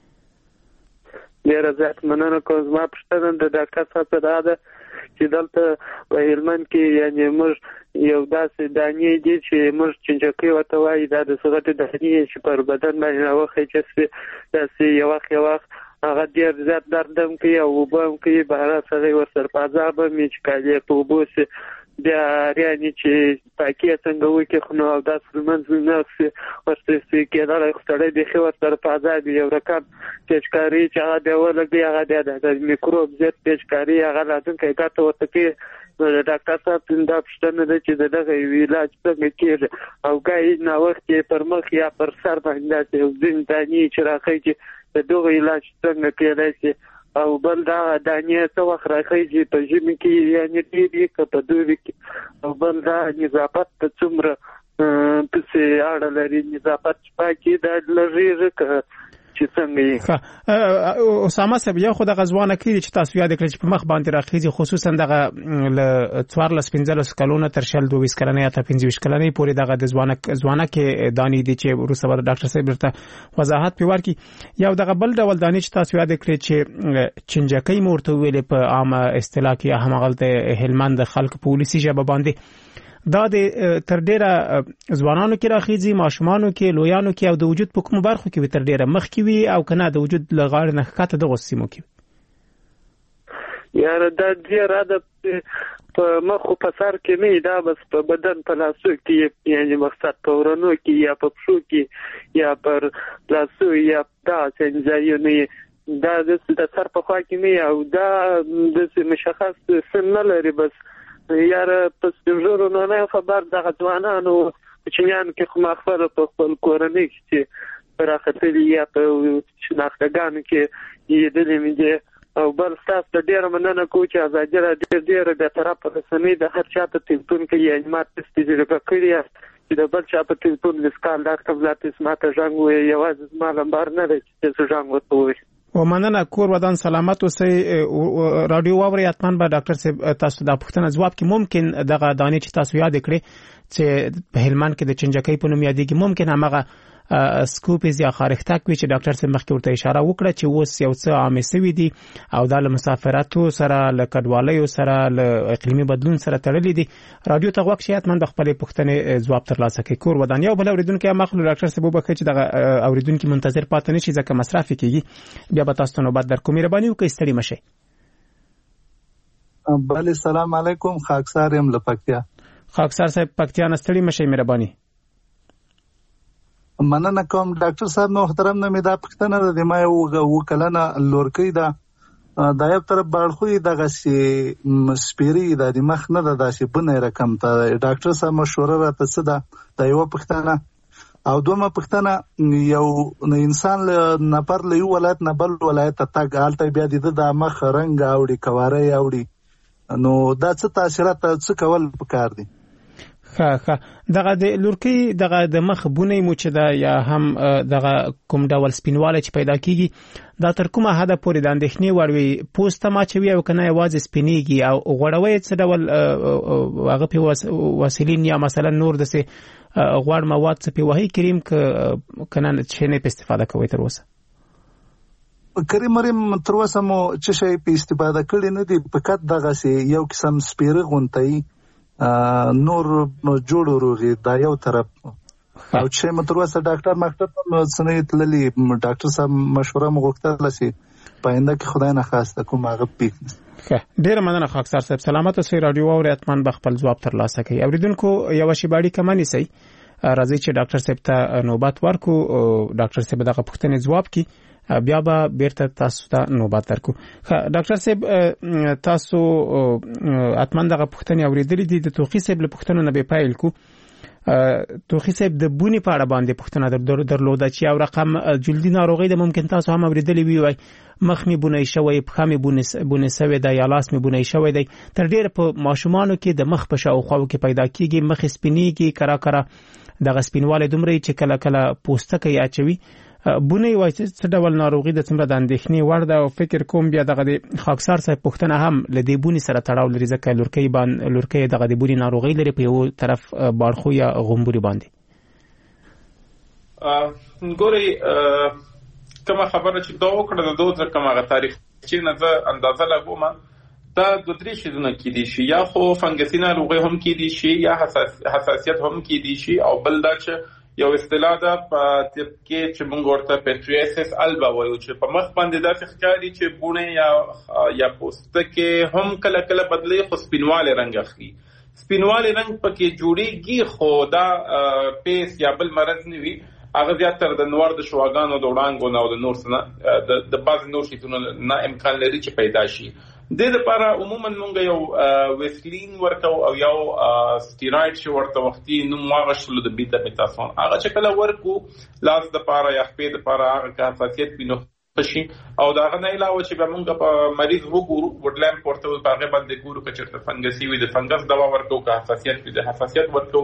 ډیره زیات مننه کوم ما پښتنه د ډاکټر صاحب ته ده چې دلته په هلمند کې یعنی موږ یو داسې دانې دي چې موږ چنجکې ورته وایي دا د سغټې دانې چې پر بدن باندې راوخی چې داسې یو وخت هغه ډېر زیات درد هم کوي او اوبه هم کوي بهر سړی ورسره په عذاب هم چې کالي په اوبو سي بیا یعنی چې پاکي څنګه وکړي خو نو داسې لمونځ نه ورسره کېدلی خو سړی بیخي ورسره په عذاب یو رقم پیچکاري چې هغه بیا ولګي هغه بیا د میکروب ضد پیچکاري هغه راتلونکی ګټه ورته کوي نو د ډاکټر صاحب دا پوښتنه ده چې دغه علاج څنګه کېږي او ګای ناوخت یې پر مخ یا پر سر باندې داسې یو ځین دانې چې راخیږي د دغه علاج څنګه کېدای شي او بل دا دانې څه وخت راخیږي په ژمي کې یعنې ډېرې که په دوبي کې او بل دا نظافت ته څومره پسې اړه لري نظافت پاکي دا لږېږي که چې څنګه یې اسامه صاحب یو خو د غزوانه کې چې تاسو یاد کړئ چې په مخ باندې راخیږي خصوصا دغه ل 14-15 کلونو تر 22 کلنې یا 25 کلنې پورې دغه د ځوانه کې دانی دي چې وروسته ور ډاکټر صاحب ورته وضاحت پیور کی یو دغه بل ډول دانی چې تاسو یاد کړئ چې چنجکې مورته ویلې په عامه اصطلاح کې هم غلطه هلمند خلک پولیسي ژبه باندې دا د تر ډیره ځوانانو کې راخیږي ماشومانو کې لویانو کې او د وجود په کوم برخو کې تر ډیره مخ کې وي او کنه د وجود لغړ نه ښکته د غوسیمو کې یاره دا ډیره د په مخ په سر کې نه دا بس په بدن په لاسو کې یعنی مقصد په ورنو کې یا په پښو کې یا پر لاسو یا دا څنګه نه دا د سر په خوا کې نه او دا د مشخص سن نه لري بس یاره پس جوړو نه خبر دغه ځوانانو چنيان کې خو مخفر په خپل کورنۍ کې راختلي یا په شناختګانو کې یې د دې او بل تاسو د ډیر مننه کوم چې ازادي راډیو ډیر د طرفه رسنۍ د هر چا ته ټلیفون کوي یعنی ماته تجربه کړی چې د بل چا په ټلیفون وسکال دا قبلات اسماته ژوند وي یوازې ما لمبار نه دی چې ژوند وته ومننه کور ودان سلامت اوسئ رادیو واوري اتمن به ډاکټر صاحب تاسو د پښتنه جواب کې ممکن دغه دانې چې تاسو یاد کړئ چې په هلمند کې د چنجکې په نوم یادېږي ممکن هغه سکوپز یا خارښتک وي چې ډاکټر صاحب مخکې ورته اشاره وکړه چې اوس یو څه عامه سوي دي او د مسافراتو سره له کډوالۍ سره له اقلیمي بدلون سره تړلې دي رادیو ته غوښ شي اتمن د خپل پښتنې جواب ترلاسه کوي کور ودان یو بل اوریدونکو مخلو ډاکټر صاحب وبخښي چې دغه اوریدونکو منتظر پاتې نشي ځکه مصرف کیږي بیا به تاسو نو بعد در کوم مهرباني وکړئ ستړي مشئ بله سلام علیکم خاکسار یم لپکتیا خاکسار صاحب پکتیا نستړي مشئ مهرباني مننه کوم ډاکټر صاحب محترم نه مې دا پښتنه د ما یو وکلنه لورکې دا یو طرف باړخوي دغه سي سپيري د مخ نه د داسې بنې رقم ته ډاکټر صاحب مشوره راته څه ده د یو پښتنه او دومره پښتنه یو انسان نفر له یو ولایت نه بل ولایت ته تګ حالت بیا د مخ رنگ اوړي کواره اوړي نو دا څه تاثیرات څه کول پکار دي؟ ښه دغه د لورکۍ دغه د مخ بونې مو چې دا یا هم دغه کوم ډول سپینواله چې پیدا کیږي دا تر کومه حده پورې د اندېښنې وړ وي؟ پوسته ماچوي او کنه یوازې سپینېږي او غوړوي څه ډول هغه په وسیلین یا مثلا نور دسه غوړ مواد څه په وهي کریم کنه چې نه په استفاده کوي تر اوسه؟ کریم مریم تر اوسه مو چې شي په استفاده کړی نه دی، فقط دغه یو قسم سپیره غونټي نور جوړ وروغي دا یو طرف او چې متروسه ډاکټر مکتب سنې تللی ډاکټر صاحب مشوره مغوښتل شي پاینده کې خدای نه خواسته کوم هغه پیک. ډیر مننه خاکسار صاحب، سلامت اوسئ. رادیو او اتمن بخپل جواب ترلاسه کړي. اوریدونکو یو شی باندې کمنې سي راځي چې ډاکټر صاحب ته نوبت ورکو، ډاکټر صاحب دغه پوښتنې جواب کړي، بیا به بیرته تاسو ته نوبت درکو. ډاکټر صاحب تاسو اتمن دغه پوښتنې اوریدلې دي، د توخی صاحب له پوښتنو نه به پیل کو. توخی صاحب د بونی په اړه باندې پوښتنه درلوده چې یو رقم جلدی ناروغي د ممکن تاسو هم اوریدلې وي، مخ می بونی شوی، پښه می بونی شوی دی یا لاس می بونی شوی دی. تر ډیره په ماشومانو کې د مخ په شاوخوا کې پیدا کیږي، مخ سپینیږي، کرا دغه سپینواله دومره چې کله کله پوسته کې اچوي. بونی وایي چې ډول ناروغي د څومره د اندېښنې وړ ده او فکر کوم بیا دغه د خاکسار صاحب پوښتنه هم لدی بونی سره تړاو لري، ځکه لورکۍ دغه د بونی ناروغي لري په یو طرف باړخو یا غومبوري باندې. ګوري کومه خبره چې دا وکړه د دوه ځکه هغه تاریخ چې نه اندازه لګوم دا د درې شیزونه کې دي شي، یا خو فنګسي ناروغي هم کې دي شي، یا حساسیت هم کې دي شي، او بل دا چې یو اصطلاح ده په طب کې چې موږ ورته پیټریاسس البا وایو چې په مخ باندې داسې ښکاري چې بونه یا پوستکي هم کله کله بدلي، خو سپینواله رنګ اخلي. سپینواله رنګ پکې جوړیږي، خو دا پیس یا بل مرض نه وي، هغه زیاتره د نور د شواګانو د وړانګو نه او د نور څه د بعض نور شیتونو نه امکان لري چې پیدا شي. د دې لپاره عموما موږ یو ویسلین ورکو او یو سټیراید چې ورته وختي نوم واغشلو د بیتا میتاسون، هغه چې کله ورکو لاس د لپاره یا خپې د لپاره هغه حساسیت بینو شي، او دا غنه علاوه چې به موږ په مریض وګورو وډلم پورته په هغه باندې ګورو چې چیرته فنګسي وي د فنګس دوا ورکو که حساسیت وي د حساسیت ورکو.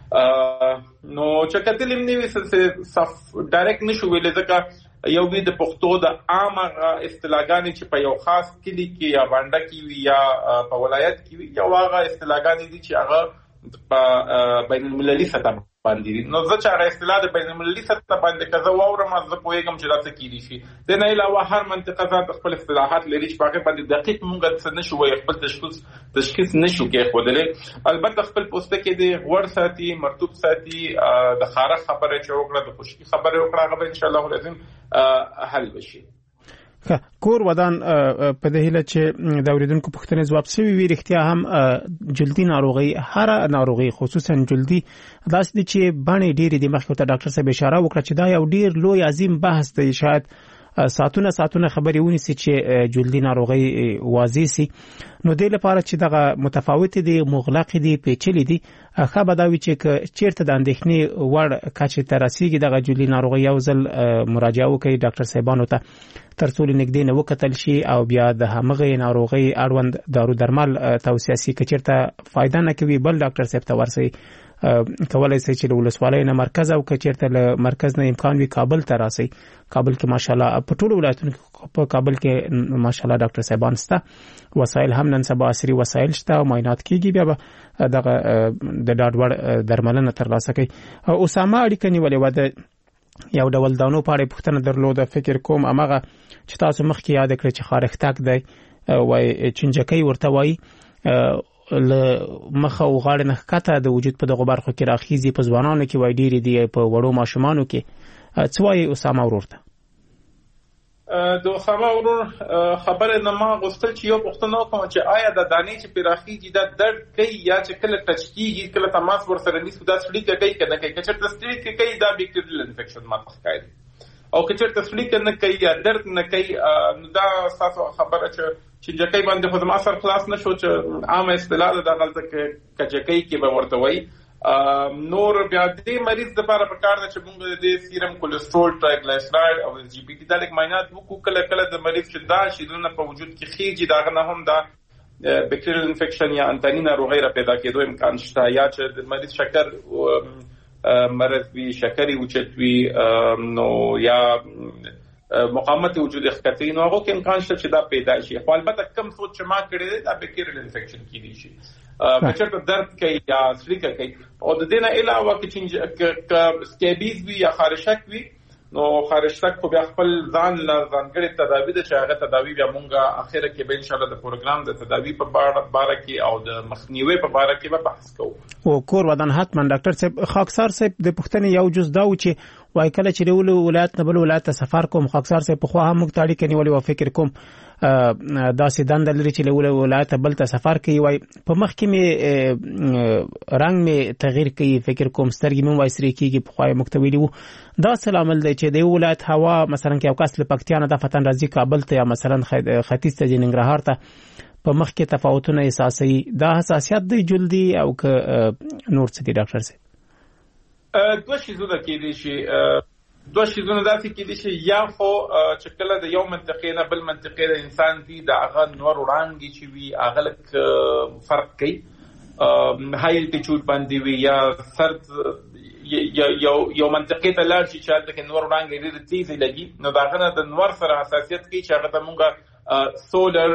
نو چې کتل نیوي صف ډایرکټ نشو ویل، ځکه یو وی د پښتو د عامه اصطلاحګانې چې په یو خاص کلی کې یا باندې کې وي یا په ولایت کې وي، یو هغه اصطلاحګانې دي چې هغه په بین المللي سطح باندې دي. نو ځکه هغه اصطلاح د بین المللي سطح باندې کزه واورم زه پوهیږم چې دا څه کیدی شي. د نه علاوه هر منطقه ځان خپل اصطلاحات لري چې په هغه باندې دقیق مونږ څه نشو وایي، خپل تشخیص نشو کې خودلې. البته خپل پوستکي د غوړ ساتي، مرطوب ساتي، د خارخ خبره چې وکړه، د خشکي خبره وکړه، هغه ان شاء الله لازم حل بشي. کور ودان په دې هله چې د اوریدونکو پوښتنې جواب شوي وي. رښتیا هم جلدی ناروغي، هر ناروغي خصوصا جلدی داسې دي چې باندې ډېری د مخکې ته ډاکټر صاحب اشاره وکړه چې دا یو ډېر لوی عظیم بحث دی، شاید ساعتونه خبرې ونیسي چې جلدی ناروغي واضح سي. نو د لپاره چې دغه متفاوت دي، مغلق دي، پیچلي دي، خو به دا وی چې چیرته د اندېښنې وړ کچې ته رسیږي دغه جلدی ناروغي یو ځل مراجعه وکړي ډاکټر صاحبانو ته ترڅو نږدې نه وکتل شي او بیا د همغه ناروغي اړوند دارو درمل توصیه سي. که چیرته فائدہ نه کوي بل ډاکټر صاحب ته ورسي کولای شي چې ولسوالۍ نه مرکز او که چیرته له مرکز نه امکان وي کابل ته راسي. کابل کې ماشاءالله په ټولو ولایتونو په کابل کې ماشاءالله ډاکټر صاحبان شته، وسایل هم نن سبا عصري وسایل شته او معاینات کیږي، بیا دغه د ډاډوړ درملنه ترلاسه کوي. اسامه اړیکه نیولې و د یو ډول دانو په اړه پوښتنه درلوده، فکر کوم امغه چې تاسو مخکې یاد کړئ چې خارښتک دی وای چنجکۍ ورته وای ل مخه او غاړه نه ښکته د وجود په دغه برخو کې راخیزي، په ځوانانو کې وای ډېری دی، په وړو ماشومانو کې. څه وایي اسامه ورورته؟ د اسامه ورور خبره نه ما غوښتل چې یو پوښتنه وکړم چې آیا د دانې چې پیراخیږي دا درد کوي یا چې کله ټچ کیږي کله تماس ورسره نیسو دا سړی کوي کنه کوي؟ که چېرته سړی کوي دا بیکټریل انفیکشن ماته ښکاري، او که چېرته سړی نه کوي یا درد نه کوي دا تاسو خبره چې جکې باندې خو زما سر خلاص نشو چې عامه اصطلاح ده غلطه کې جکې کې به ورته وایي. نور بیا دې مریض د لپاره پکار ده چې موږ د سیرم کولیسټرول، ټرایګلیسرایډ او جی پی ټي دا لیک معاینات وکړو. کله کله د مریض چې دا شیدونه په وجود کې خېږي دا نه هم دا بیکټیریل انفیکشن یا انتاني ناروغي را پیدا کېدو امکان شته، یا چې د مریض شکر مرض وي، شکرې اوچت وي، نو یا مقاومت وجود ښکته نو هغه کې امکان شته چې دا پیدا شي. خو البته کم سوچ چې ما کړی دی دا بیکټیریل انفیکشن کېدی شي، بچرته درد کوي یا سړی کوي. او د دې نه علاوه چې سکیبیز وي یا خارشک وي، نو خارشک خو بیا خپل ځان له ځانګړې تداوی ده چې هغه تداوی بیا مونږه اخره کې به ان شاء الله د پروګرام د تداوی په اړه کې او د مخنیوي په اړه کې به بحث کوو. او کور ودان حتما ډاکټر صاحب خاکسار صاحب د پښتنې یو جز دا و چې وای کله چې له ولایت نه بل ولایت ته سفر کوم، خاکسار صاحب په خو هم موږ تاړي کني ولې و فکر کوم دا سیدان د لري چې له ولایت بل ته سفر کوي، وای په مخ کې می رنگ می تغییر کوي، فکر کوم سترګې مې وای سری کیږي، په خوای مکتویلی وو دا سلامل دی چې د ولایت هوا مثلا کې او کس له پکتیا نه د فتن راځي کابل ته یا مثلا ختیځ ته ننګرهار ته په مخ کې تفاوتونه احساسي، دا حساسیت دی جلدی او که نور څه دی ډاکټر صاحب؟ دوه شیزونه کېدی شي، دوه شیزونه داسې کېدی شي، یا خو چې کله د یو منطقې نه بل منطقې د انسان دی د هغه نور وړانګې چې وي هغه لږ فرق کوي، های الټیچود باندې وي یا سرد یو منطقې ته لاړ شي چې هلته کې نور وړانګې ډېرې تیزې لګي، نو د هغه نه د نور سره حساسیت کوي چې هغه ته مونږه سولر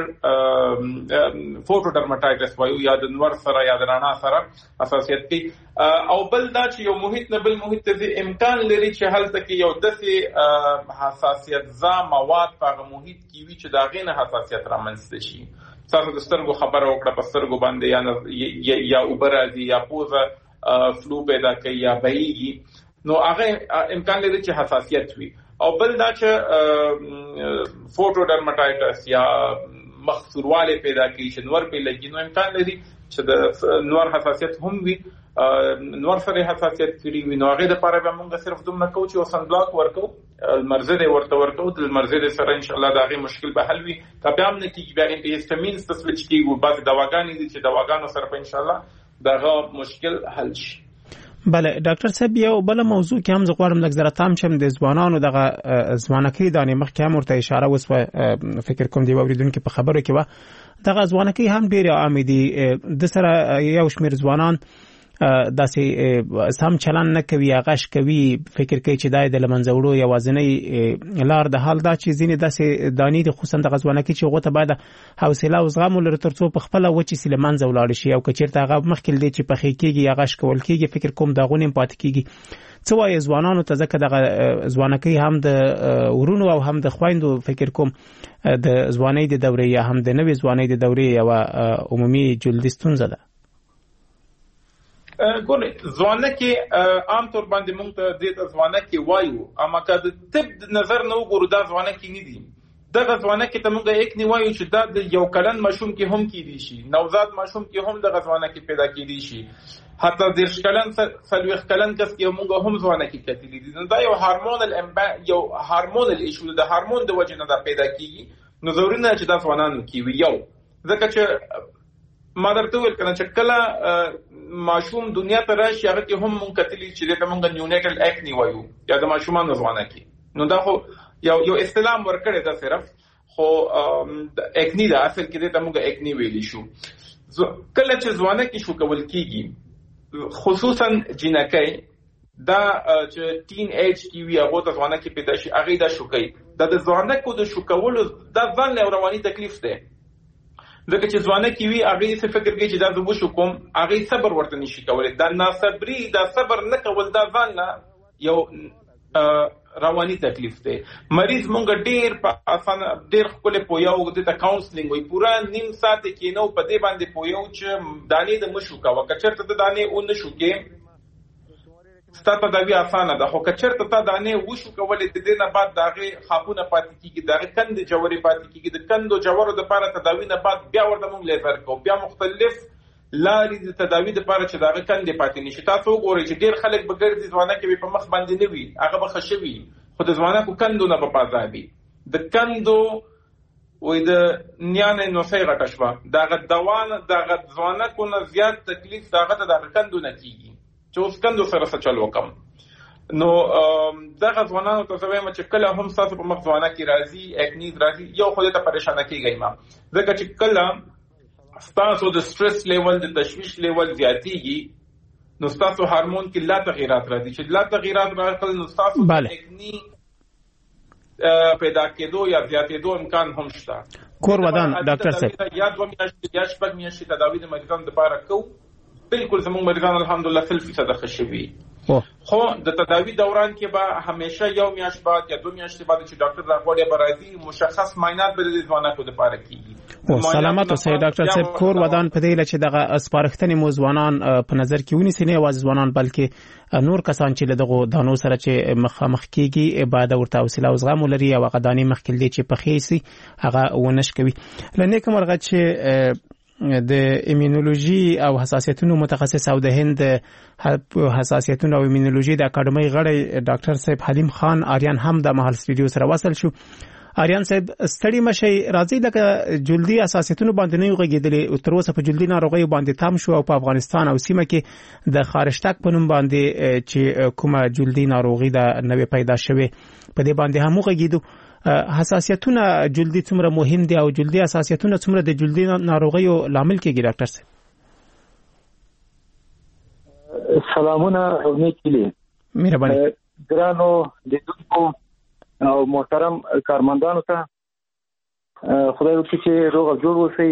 فوټوډرماټایټس وایو، یا د نور سره یا د رڼا سره حساسیت کوي. او بل دا چې یو محیط نه بل محیط ته امکان لري چې هلته کې یو داسې حساسیت زا مواد په هغه محیط کې وي چې د هغې نه حساسیت رامنځته شي. تاسو د سترګو خبره وکړه، په سترګو باندې یا اوبه راځي یا پوزه فلو پیدا کوي یا بهیږي، نو هغه امکان لري چې حساسیت وي. او بل دا چې فوټوډرماټایټس یا مخ سورواله پیدا کوي چې نور په لګي، نو امکان لري چې د نور حساسیت هم وي، نور سره حساسیت کړي وي. نو هغه د لپاره به موږ صرف دومره کوو چې وسن بلاک ورکو، المرزه ورته ورکو، د المرزه سره ان شاء الله دا غي مشکل به حل وي. کله هم نه کیږي بیا هیستامین سویچ کیږي، بعض دواګانې دي چې دواګانو سره په ان شاء الله دا مشکل حل شي. بله ډاکټر صاحب یو بل موضوع کې هم زه غواړم لږ زره تام شم د ځوانانو دغه ځوانکۍ دانې مخکې هم ورته اشاره وسوه، فکر کوم دی واوریدونکو په خبرو کې وه دغه ځوانکۍ هم ډېرې عامې دي، د سره یو شمېر ځوانان داسې سم چلن نه کوي، غش کوي، فکر کوي چې دا د له منځه وړو یوازینۍ لار د حال دا چې ځینې داسې دانې دي خصوصا دغه ځوانکۍ چې هغو ته باید حوصله او زغم ولري تر څو په خپله وچې سي له منځه ولاړې شي، او که چېرته هغه مخکې دی چې پخې کېږي یا غش کول کېږي، فکر کوم د هغو نه هم پاتې کېږي. څه وایي ځوانانو ته؟ ځکه دغه ځوانکۍ هم د ورونو او هم د خویندو فکر کوم د ځوانۍ د دورې یا هم د نوې ځوانۍ د دورې یوه عمومي جلدي ستونزه ده. ګورې ځوانکۍ عام طور باندې موږ ته دې ته ځوانکۍ وایو، اما که د طب د نظر نه وګورو دا ځوانکۍ نه دي. دغه ځوانکۍ ته موږ اکني وایو چې دا د یو کلن ماشوم کې هم کېدی شي، نوزاد ماشوم کې هم دغه ځوانکۍ پیدا کېدی شي، حتی 30 کلن 40 کلن کس کې موږ هم ځوانکۍ کتلې دي. دا یو هارمونل ایشو د هارمون د وجې نه دا پیدا کېږي، نو ضروري نه چې دا ځوانانو کې وي. یو ځکه چې ما درته ویل کنه چې کله ماشوم دنیا ته راشي هغه کې هم مونږ کتلی چې دته مونږ نیونیټل اکنی وایو یا د ماشومانو ځوانکۍ، نو دا خو یو اصطلاح ورکړی دا صرف، خو اکنی دا اصل کې دته مونږ اکنی ویلی شو. کله چې ځوانکۍ شو کول کیږي خصوصا جنکۍ دا چې تین ایج کې وي هغه ته ځوانکۍ پیدا شي، هغه دا شو کوي، دا د ځوانکو د شو کولو دا ځان له رواني تکلیف دی. ځکه چې ځوانکۍ وي هغه څه فکر کوي چې دا زه وشو کوم، هغه صبر ورته نشي کولای، دا ناصبري دا صبر نه کول دا ځان نه یو رواني تکلیف دی. مریض مونږ ډیر په اسانه ډیر خپل پویاو د کاونسلینګ وي، پورا نیم ساعت کې نو په دې باندې پویاو چې دانې د مشو کا وکړه ته دانې اون نشو کې ستاسو تداوی اسانه ده، خو کچرته تا دانې وشو کولې د دې نه بعد داغه خاپونه پاتې کیږي، داغه کند جوړې پاتې کیږي، د کندو جوړو د لپاره تداوی نه بعد بیا ورته مونږ لیزر کو، بیا مختلف لارې د تداوی د لپاره چې داغه کند پاتې نشي. تاسو وګورئ چې ډیر خلک به ګرځي ځوانکۍ په مخ باندې نه وي، هغه به خشوي، خو د ځوانکو کندو نه په پازابي د کندو وې د نیانه نو سي غټه شوه، داغه دوان داغه ځوانکو نه زیات تکلیف داغه د کندو نه کیږي چې اوس کندو سره څه چل وکم. نو دغه ځوانانو ته زویم چې کله هم تاسو په مخ ځوانکۍ راځي اکنیز راځي، یو خو دې ته پریشان کیږئ ما، ځکه چې کله ستاسو د سټرس لیول د تشویش لیول زیاتیږي نو ستاسو هورمون کې لا تغیرات راځي چې لا تغیرات راغل نو ستاسو اکنی پیدا کېدو یا زیاتېدو امکان هم شته. کور ودان ډاکټر صاحب یا 2 میاشتې یا 6 میاشتې تداوی د مریضانو لپاره کوو. بالکل زموږ مریضان الحمدلله 100% ښه شوي. خو د تداوی دوران کې به همیشه 1 میاشت بعد یا 2 میاشتې بعد چې ډاکټر راغوړي به راځي مشخص معاینات به د ځوانانو لپاره کیږي. سلامت اوسئ ډاکټر صاحب. کور ودان په دې لچ دغه سپارښتنې موضوعان په نظر کې ونیسي نه واز ځوانان بلکې نور کسان چې دغه دانو سره چې مخامخ کیږي بعد ورته حوصله او زغم لري او غدانې مخکلي چې په خېسي هغه ونش کوي. لنه کومرغه چې د ایمونولوژي او حساسیتونو متخصص او د هند حساسیتونو او ایمونولوژي د اکاډمۍ غړي ډاکټر صاحب حلیم خان آریان هم د محل سټوډیو سره وصل شو. آریان صاحب ستړي مشي راځي لکه جلدی حساسیتونو باندې نه غږیدلې تر اوسه په جلدی ناروغي باندې تام شو او په افغانستان او سیمه کې د خارشتک په نوم باندې چې کومه جلدی ناروغي د نوې پیدا شوه په دې باندې هم غږیدو. حساسیتونه جلدی څومره مهم دي او جلدی حساسیتونه څومره د جلدی ناروغیو لامل کېږي ډاکټر صاحب؟ سلامونه او نیکیلی مهرباني ګرانو لیدونکو او محترم کارمندانو ته خدای وکړي چې روغ او جوړ اوسئ.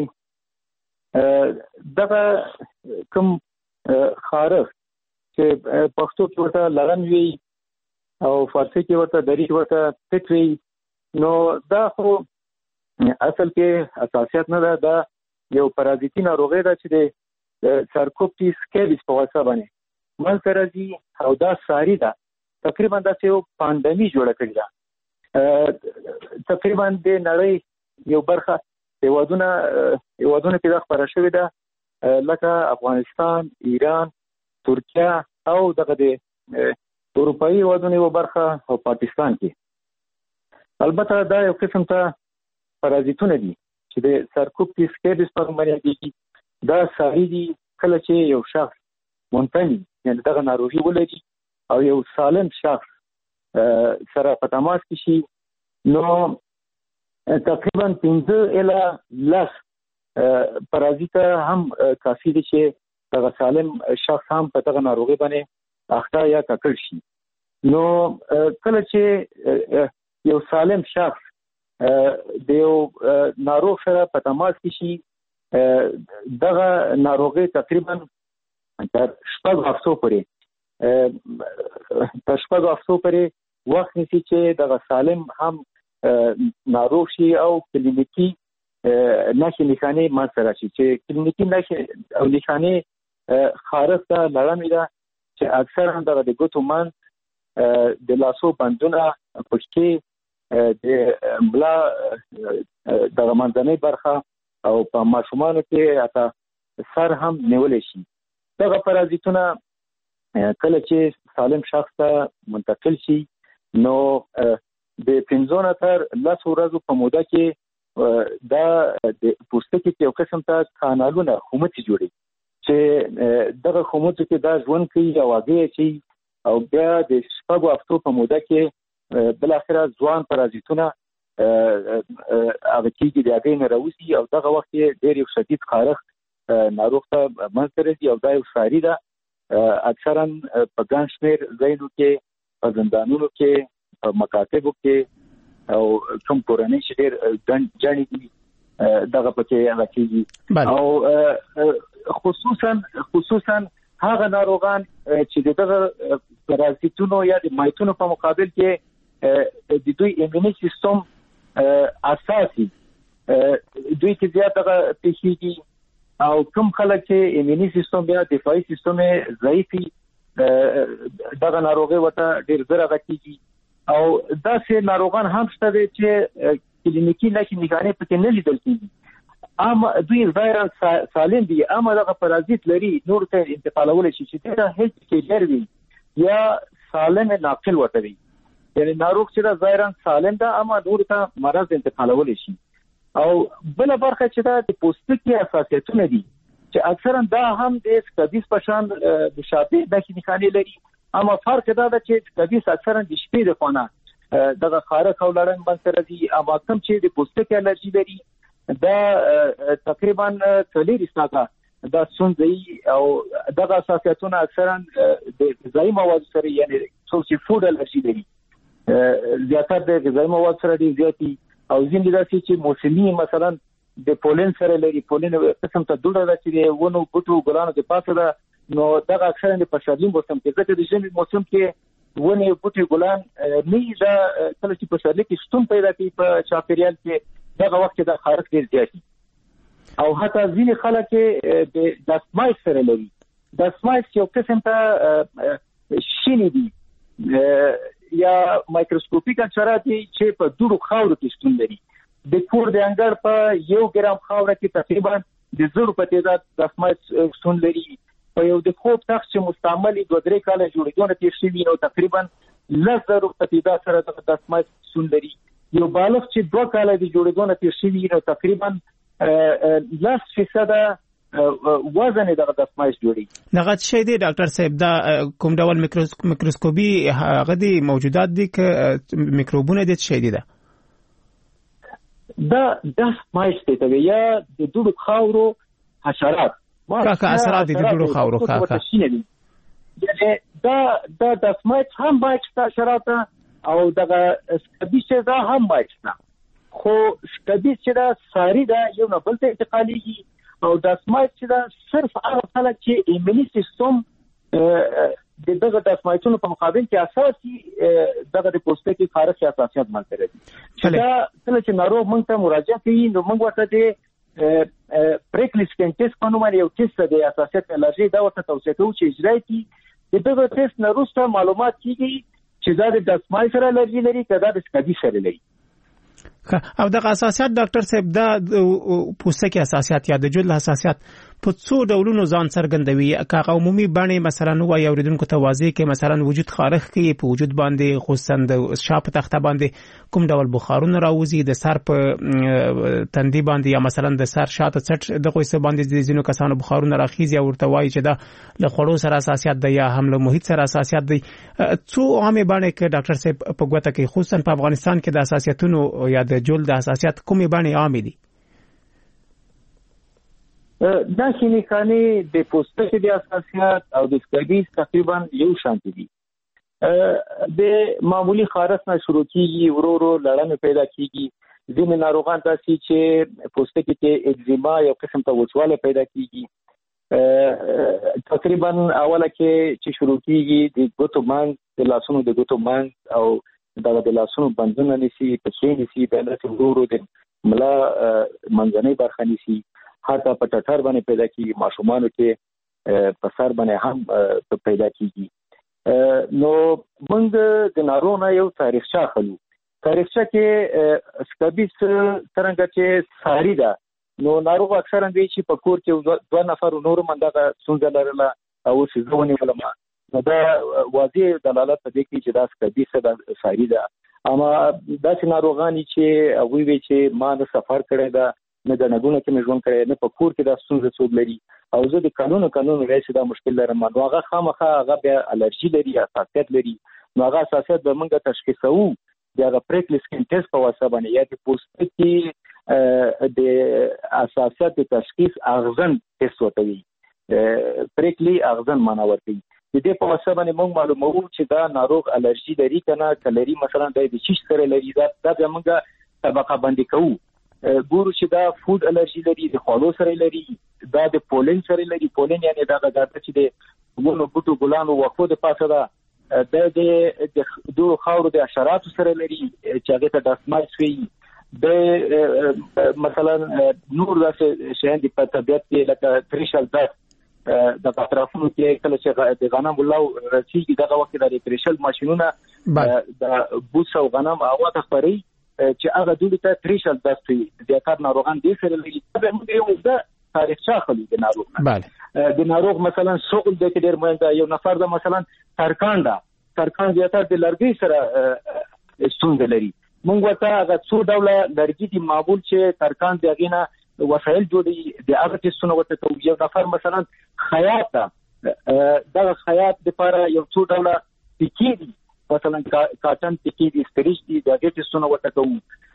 دغه کوم خارښ چې پښتو کې ورته لغن وي او فارسی کې ورته دری ورته پټ وي نو دا خو اصل کې اساسیت نه ده. دا یو پارازیتي ناروغي ده چې د سارکوپټیس کیویس په واسطه باندې منځ ته راځي او دا ساري ده. تقریبا دا یو پاندمي جوړه کړې ده. تقریبا د نړۍ یو برخه هیوادونه کې دا خبره شوې ده لکه افغانستان، ایران، ترکیه او دغه د اروپایي هیوادونو یو برخه او پاکستان کې. البته دا یو قسم ته پارازیتونه دي چې د سارکوپټیس کیویس په نوم یادېږي. دا ساري دي کله چې یو شخص منتمي یعنی دغه ناروغي ولري او یو سالم شخص سره په تماس کې شي نو تقریبا 15 الی 10 پارازیت هم کافي دي چې دغه سالم شخص هم په دغه ناروغي باندې اخته یا ککړ شي. نو کله چې یو سالم شخص د یو ناروغ سره په تماس کې شي دغه ناروغي تقریبا تر 6 هفتو پورې وخت نیسي چې دغه سالم هم ناروغ شي او کلینیکی نښې نښانې منځته راشي. چې کلینیکی نښې او نښانې خارښ ته لړمې ده چې اکثرا دغه د ګوتو منځ، د لاسو بندونه، پښې، د ملا دغه منځنۍ برخه او په ماشومانو کې حتی سر هم نیولی شي. دغه پارازیتونه کله چې سالم شخص ته منتقل شي نو د 15 نه تر 10 ورځو په موده کې دا د پوستکي کې یو قسم ته کانالونه خومتي جوړي چې دغه خومتو کې دا ژوند کوي او هغه چې او بیا د 6 هفتو په موده کې بل اخره ځوان پارازیتونه هغه کېږي د هغې نه راوځي او دغه وخت یې ډېر یو شدید خارښ ناروغ ته منځته راځي او دا یو ساري ده. اکثرا په ګڼ شمېر ځایونو کې، په زندانونو کې، په مکاتبو کې او کوم کورنۍ چې ډېر جڼې دي دغه پکې هغه کېږي. او خصوصا هغه ناروغان چې دغه پارازیتونو یا د مایټونو په مقابل کې د دوی ایموني سیستم اساسي دوی کې زیات دغه پیښیږي او کوم خلک چې ایموني سیستم یا دفاعي سیستم ضعیفي دغه ناروغي وته ډېر زر غټيږي. او داسې ناروغان هم شته چې کلینیکی نښانې پکې نه لیدل کېږي. دوی ظاهرا سالم دي اما دغه پارازیت لري نور ته انتقالول شي چې دا هیڅ کېدر وي یا سالم ناقل وته وي. یعنی ناروغ چې دا ظاهرا سالم ده اما نور ته مرض انتقالول شي. او بل برخه چې دا د پوستکي حساسیتونه دي چې اکثرا دا هم د سکابیس په شان د شاپې د نښانې لري اما فرق دا ده چې سکابیس اکثرا د شپې د خونه دغه خارښ او لړن باندې راځي اما کوم چې د پوستکي الرجی لري دا تقریبا 40 ساعته دا ستونزې او دغه اساسیتونه اکثرا د غذایي مواد سره یعنی څوک چې فود الرجي لري زیاتره د غذایي مواد سره ډېر زیاتی او ځینې داسې چې موسمي مثلا د پولن سره لري پولن قسم ته دوړه ده چې ونو بوټو ګلانو د پاسه ده نو دغه اکثرا د پسرلي موسم کې ځکه د ژمي موسم کې ونې بوټي ګلان نه دا کله چې پسرلي کې شتون پیدا کوي په چاپیریال کې دغه وخت د خارق ډېر زیاتی او حتی ځینې خلک د دسمایس سره لري دسمایس یو قسم ته شینی دي یا مایکروسکوپیک حشرات چې په دوړو خاورو کې شتون لري د کور د انګړ په 1 ګرام خاوره کې تقریبا د 0 په تعداد دسمایس شتون لري په یو د خوب تخت چې مستعملي 2-3 کال جوړیدونه تیر شوي نو تقریبا 10,000 په تعداد سره د دسمایس شتون لري یو بالغ چې 2 کال د جوړیدونه تیر شوي نو تقریبا 10% وزن دغه دسمایش جوړي دغه شی دی ډاکټر صاحب دا کوم ډول میکروسکوپي هغه دی موجودات دي ک میکروبونه دي شی دی دا دسمایش ته یا د دوړو خاورو حشرات کا اثرات دي د دوړو خاورو کا یعنی دا دسمایش هم باید حشرات او دغه سکبیشه دا هم باید خو سکبیش چې دا ساری دا یو نه بل ته انتقالېږي او دسمایس چې دا صرف هغه خلک چې ایمني سیستم د دغه دسمایسونو په مقابل کې اساسي دغه د پوستکي خارق اساسیت ملته دي چې دا کله چې ناروغ موږ ته مراجعه کوي نو موږ ورته د پریکلیسکن ټیسټ په نوم یو ټیسټ د اساسیت الرجي دا ورته توصیه کوي چې اجرا کړي دغه ټیسټ نه وروسته معلومات کیږي چې دا د دسمایس سره الرجي لري کدا د سکبیش سره لري او دغه اساسیات ډاکټر صاحب دا پوستکي اساسیات یا د جلد حساسیت په څو ډولونو ځان څرګندوي که عمومي باندې مثلا وایي اوریدونکو ته واضح کې مثلا وجود خارخ کې په وجود باندې خصوصا د شاپ تخته باندې کوم ډول بخارونه راوځي د سر په تندي باندې یا مثلا د سر شاته څټ د قوسه باندې د ځینو کسانو بخارونه راخیږي او ورته وایي چې دا له خړو سره اساسیات دی یا هم له محیط سره اساسیات دی څو عامه باندې کې ډاکټر صاحب په ګوته کې خصوصا په افغانستان کې د اساسیاتونو یا د جلد حساسیت کومه باندې عام دي دا شینکانی د پوستکي د اساسیات او د سکبیش تقریبا یو شان دي د معمولی خارښ نه شروع کیږي ورو لړنه پیدا کیږي ځینې ناروغان تاسو چې پوستکي کې اگزیما یو قسم ته وچواله پیدا کیږي تقریبا اوله کې چې شروع کیږي د ګوتو مانګ د لاسونو د ګوتو مانګ او د لاسونو بندونه نسی پښې نسی په لاسو ورو د ملا منځنۍ برخه نسی حتی په ټټر باندې پیدا کیږي ماشومانو کې په سر باندې هم پیدا کیږي نو موږ د ناروغ یو تاریخچه خلو تاریخچه کې سکبیش څنګه چې ساری ده نو ناروغ اکثرا دی چې په کور کې 2 نفر نور مندغه څنګه لرله او چې ځونی ولما نو دا واضح دلالت کوي چې دا سکبیش ده ساری ده اما دا چې ناروغانی چې وی چې ما د سفر کړی دا نه د نګونو کې مې ژوند کړی نه په کور کې دا ستونزه څوب لري او زه د قانون رئیس دا مشکل لرم نو هغه خامخا هغه بیا الرجي لري اساسیت لري نو هغه اساسیت به موږ تشخیصو دا پریکلیسکن ټیسټ په واسطه باندې یا د پوستکي د اساسیت د تشخیص اغزن ټیسټ وتوي پریکلی اغزن معنا ورته د دې په واسطه باندې موږ معلومو چې دا ناروغ الرجي لري کنه کلري مثلا د چیش سره لري دا موږ طبقه بندي کوو ګورو چې دا فود الرجي لري د خوړو سره لري دا د پولن سره لري پولن یعنی دا چې د ونو بوټو ګلانو وقفو د پاسه دا د دوه خاورو د حشرات سره لري چې هغه ته دسمایس وي د مثلا نور داسې شیان د طبيعت کې لکه تریشل د اطرافونو کې کله چې د غنم ولاو رسیږي دغه وخت د تریشل ماشينونه د بوس او غنم اواته خوري چې هغه دوی ته تریشل دستي د کار ناروغان دي سره لري دا موږ د تاریخچه خلی د ناروغ د ناروغ مثلا شغل د ډیر مهم دا یو نفر د مثلا ترکان زیاتره د لرګي سره ستونزه لري موږ ورته هغه څو ډوله لرګي دي معمول چې ترکان دی غینه وسایل جوړي د هغه ټیسټونه ورته یو نفر مثلا خیاط دا خیاط لپاره یو څو ډوله پکې مثلا کاټن پکې دي ستریش دي د ټیسټونه ورته کوم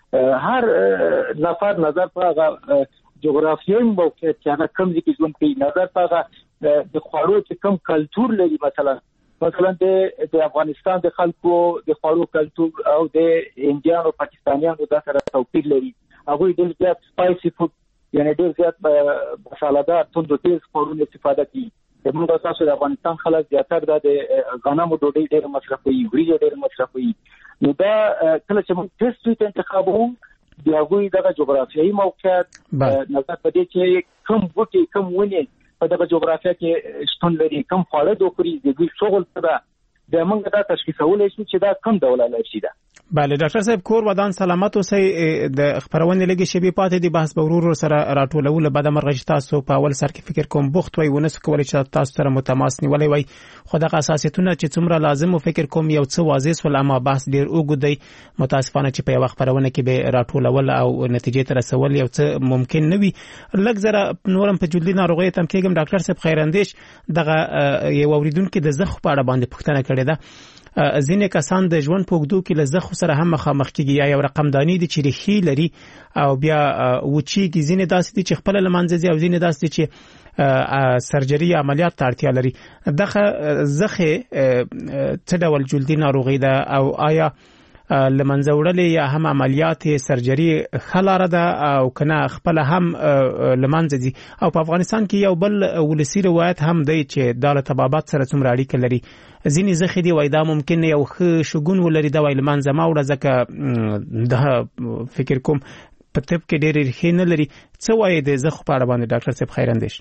هر نفر نظر په جغرافیایي موقعیت چې هغه کوم ځای کې ژوند کوي، نظر په د خوړو چې کوم کلچر لري، مثلا د افغانستان د خلکو د خوړو کلچر او د انډیانو پاکستانیانو د سره توپیر لري. هغه ډېر زیات سپایسي فود یعنی ډېر زیات مصالحدار توند تیز خوړو استفاده کوي. زموږ تاسو د افغانستان خلک زیاتره د غنمو ډوډۍ ډېر مصرفوي، وریجې ډېر مصرفوي. نو دا کله چې موږ ټیسټ انتخابوو د هغوی دغه جغرافیایي موقعیت نظر په دې چې کوم بوټي کوم ونې په دغه جغرافیا کې شتون لري، کوم خواړه دوی د دوی شغل څه ده، د موږ دا تشخیصولای شو چې دا کوم ډول الرجی ده. بله ډاکټر صاحب، کور ودان سلامت اوسئ. د خبرونې لګي شبي پاتې دي بحث به ورور سره راټولول. بعد مرغ تاسو په اول سر کې فکر کوم بوخت وي ونه سکول چې تاسو سره متماس نیولې وي، خو دغه اساسیتونه چې څومره لازم او فکر کوم یو څه واضح ول، اما بحث ډیر اوږد دی. متاسفانه چې په یو خبرونه کې به راټولول او نتیجې ته رسول یو څه ممکن نه وي. لږ زره نورم په جلدی ناروغي تم کېږم. ډاکټر صاحب خیراندیش دغه یو اوریدونکو د زخ په اړه باندې پوښتنه کړې ده. ځینې کسان د ژوند په اوږدو کې له زخ سره هم مخامخ کېږي، یا یو رقمداني دي چې ریښې لري او بیا وچیږي. ځینې داسې دي چې خپل لمانځي او ځینې داسې دي چې سرجري عملیات ته اړتیا لري. دغه زخ څه ډول جلدي ناروغي ده او آیا لمنځه وړلې یا هم عملیات سرجري خلاره ده او کنه خپل هم لمنځه دي؟ او په افغانستان کې یو بل ولسی روایت هم دی چې د طبابت سره څومره اړیکه لري. ځینې زخې دی وای دا ممکن یو ښه شګون ولري، دا وای لمنځه ما وړه ځکه د فکر کوم په طب کې ډېرې ریښې نه لري. څه وایي د زخ په اړه باندې ډاکټر صاحب خیراندیش؟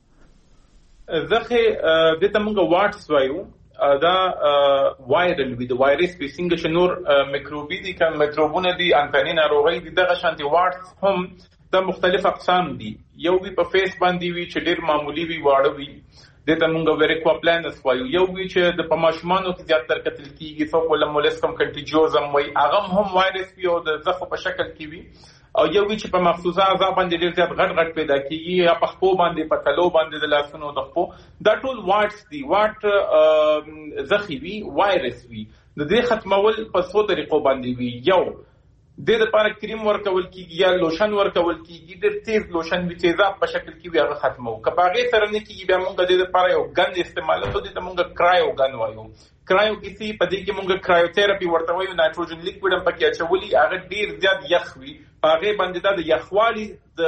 زخې دته موږ واټس وایو، دا وایرل وي، د وایرس په څنګه چې نور میکروبي دي کوم میکروبونه دي انفاني ناروغي دي، دغه شانتي واټس هم د مختلف اقسام دي. یو وی په فیس باندې وی چې ډېر معمولی وی واړه وي، دته موږ وریکوپلانس وایو. یو وی چې د پماشمانو کې زیاتره کتل کیږي، فوکولم مولسکم کنټیجوزم وای، هغه هم وایرس وی او د زخم په شکل کې وي. او یو وی چې په مخصوصه اعضاء باندې ډېر زیات غټ پیدا کیږي، یا په خپو باندې په تلو باندې د لاسونو د خپو، دا ټول واټس دي. واټ زخی وی، وایرس وی. د دې ختمول په څو طریقو باندې وی. یو د لپاره کریم ورکول کیږي یا لوشن ورکول کیږي، ډېر تیز لوشن وی تیزاب په شکل کې وی هغه ختمو. کباغه سره نه کیږي بیا موږ د لپاره یو ګن استعمالو، د موږ کرایو ګن وایو. کرایو کسی په دې کې موږ کرایوتراپي ورته وایو. نایټروجن لیکویډ هم پکې اچولي، هغه ډېر زیات یخ وي، هغه باندې د یخوالي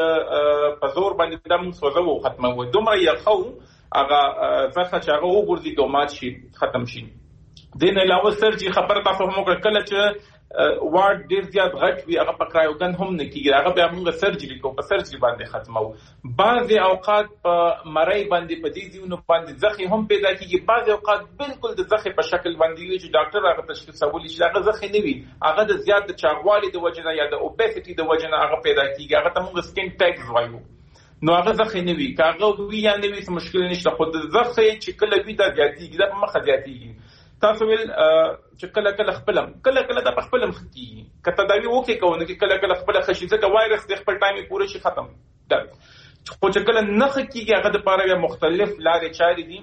د پزور باندې د موږ سوځو ختمو. دومره یخو هغه ځکه چې هغه وګورځي ګومات شي ختم شي. دین علاوه سرجی خبره تاسو هم کله چې واټ ډیر زیات غټ وي، هغه په کرایوګن هم نه کیږي، هغه به موږ سرجری کوو، په سرجری باندې ختمو. بعضی اوقات په مړی باندې په دې ځینو باندې زخم هم پیدا کیږي، بعضی اوقات بالکل د زخم په شکل باندې وي چې ډاکټر هغه تشخیصولي چې هغه زخم نه وي، هغه د زیات د چاغوالي د وجنه یا د اوبیسټي د وجنه هغه پیدا کیږي. هغه ته موږ سکین ټیګز وایو. نو هغه زخم نه وي، هغه وی یا نه وي څه مشکل نشته، خو د زخم چې کله وي دا زیاتیږي، دا په مخه زیاتیږي. تاسو ول چې کله خپلم کله د خپلم ختی کته تداوی وکي کوونه کې کله خپل خشي ځکه وایرس د خپل ټایم پوره شي ختم ده. خو چې کله نخ کیږي هغه د پاره مختلف لارې چاري دي.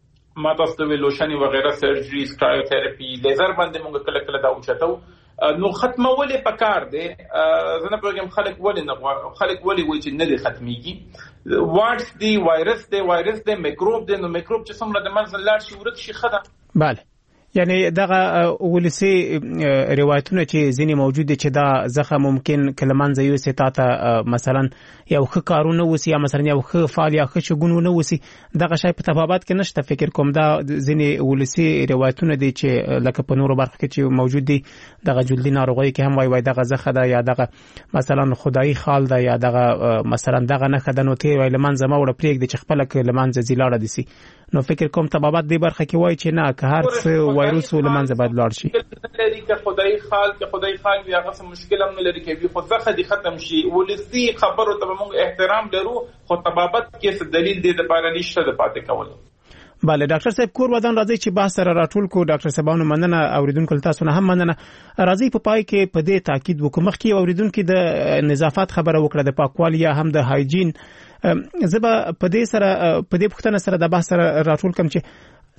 ما تاسو ول لوشن و غیره سرجری، کرایوتراپي، لیزر باندې موږ کله دا وچتو. نو ختمولې پکار دي. زنه پروګرام خلک ولې نه خلک ولې وایي چې نه ختميږي. واټس دی، وایرس دی، میکروب دی. نو میکروب چې څومره د منځ لاړ شي ورک شي خدا. بله، یعنی دغه ولسی روایتونه چې ځینې موجود دي چې دا زخم ممکن کلمانځه یو ستاته مثلا یو ښه کارونه وسی، یا مثلا یو ښه فعال یا ښه شګون وسی، دغه شی په طبابت کې نشته. فکر کوم دا ځینې ولسی روایتونه دي چې لکه په نورو برخو کې چې موجود دي، دغه جلدی ناروغي کې هم وای دغه زخه ده یا دغه مثلا خدای خال ده یا دغه مثلا دغه نه خدانو ته وای لمنځه ما وړ پریک دي چې خپل لمنځه زیلاړه دي. نو فکر کوم طبابت دې برخه کې وای چې نه که هر څه وایروس ولمنځه باید لاړ شي. لري که خدای خال بیا غوښه مشکل هم نه لري کې خو ځخه دي ختم شي. ولسی خبرو ته موږ احترام لرو، خو طبابت کې څه دلیل دی د پاره نشته د پاتې کول. بله ډاکټر صاحب، کور ودان راځي چې بحث سره راټول کو. ډاکټر صاحبانو مننه، اوریدونکو تاسو نه هم مننه. راځي په پای کې په دې تاکید وکړو، مخکې اوریدونکو د نظافت خبره وکړه، د پاکوالي یا هم د هایجین. زه به په دې پوښتنه سره د بحث سره راټول کوم چې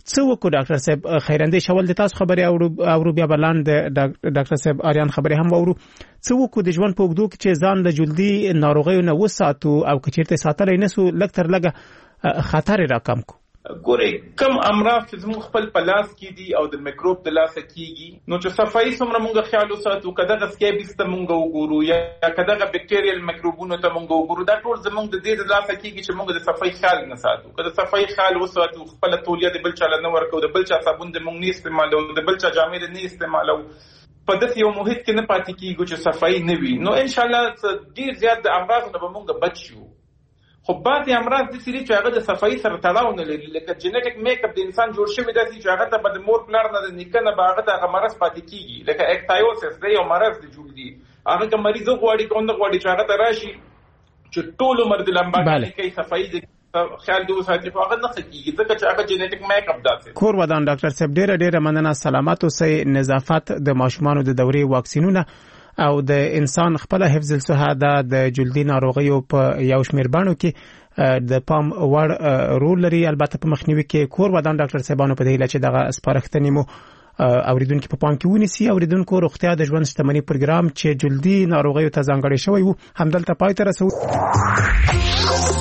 څه وکړو ډاکټر صاحب خیراندې شول د تاسو خبرې او بیا بلان د ډاکټر صاحب اریان خبرې هم اورو څه وکړو د ژوند په اوږدو کې چې ځان د جلدي ناروغیو نه وساتو او که چیرته ساتلی نسو لږ تر لږه خطر راکم کو ګورې کم امراض چې زموږ خپل په لاس کې دي او د میکروب د لاسه کېږي نو چې صفایي څومره مونږ خیال وساتو که دغه سکیبس ته مونږ وګورو یا که دغه بکټریل میکروبونو ته مونږ وګورو دا ټول زموږ د دې د لاسه کېږي چې مونږ د صفایي خیال نه ساتو که د صفایي خیال وساتو خپله تولیه د بل چا نه ورکو د بل چا صابون د مونږ نه استعمالو د بل چا جامې د نه استعمالو په داسې یو محیط کې نه پاتې کېږو چې صفایي نه وي نو انشاءالله ډېر زیات د امراضو نه به مونږ بچ شو خو بعضې امراض داسې دي چې هغه د صفایي سره تړاو نه لري لکه جینیټک میک اپ د انسان جوړ شوی داسې چې هغه ته به د مور پلار نه د نیکه نه به هغه ته هغه مرض پاتې کېږي لکه اکتایوسس دی یو مرض د جلدي هغه که مریض وغواړي که ونه غواړي چې هغه ته راشي چې ټول عمر د لمباګانې کوي صفایي د خیال د وساتي خو هغه نه ښه کېږي ځکه چې هغه جینیټک میک اپ داسې کور ودان ډاکټر صاحب ډېره مننه سلامت اوسئ نظافت د ماشومانو د دورې واکسینونه او د انسان خپل حفظ الصحه د جلدي ناروغیو په یو شمېر بڼو کې د پام وړ رول لري البته په مخنیوي کې کور ودان ډاکټر صاحبانو په دې هیله چې دغه سپارښتنې مو اوریدونکو په پام کې ونیسي اوریدونکو روغتیا د ژوند شتمنۍ پروګرام چې جلدي ناروغیو ته ځانګړی شوی وو همدلته پای ته رسو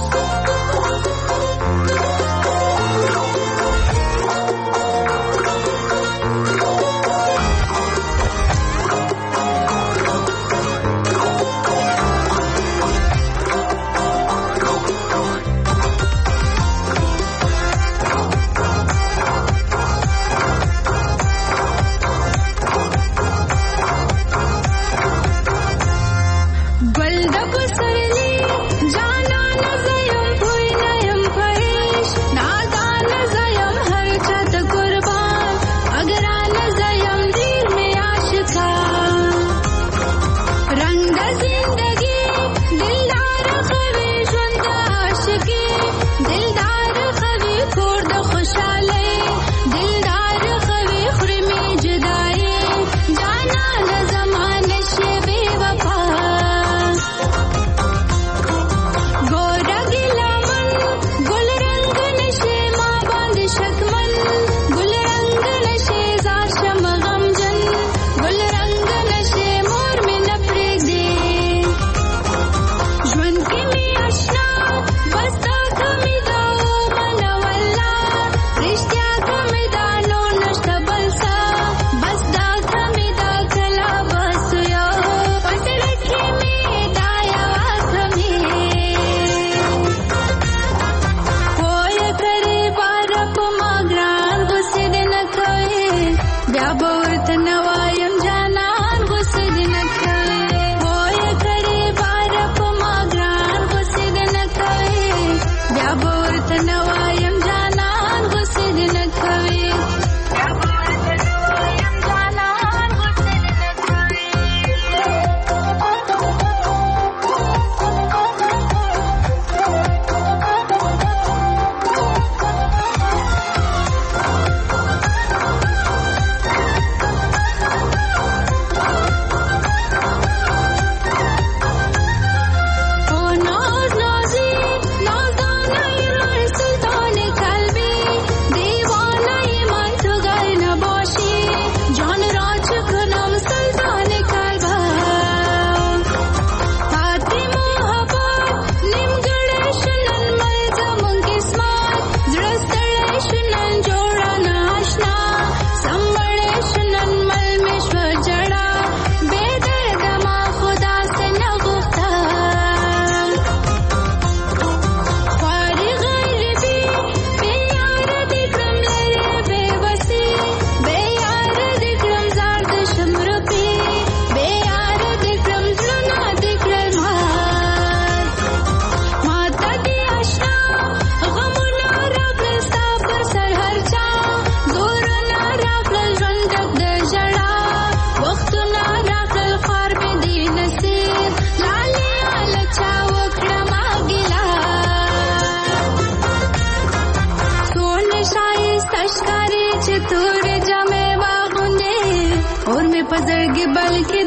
पजड़गी बल्कि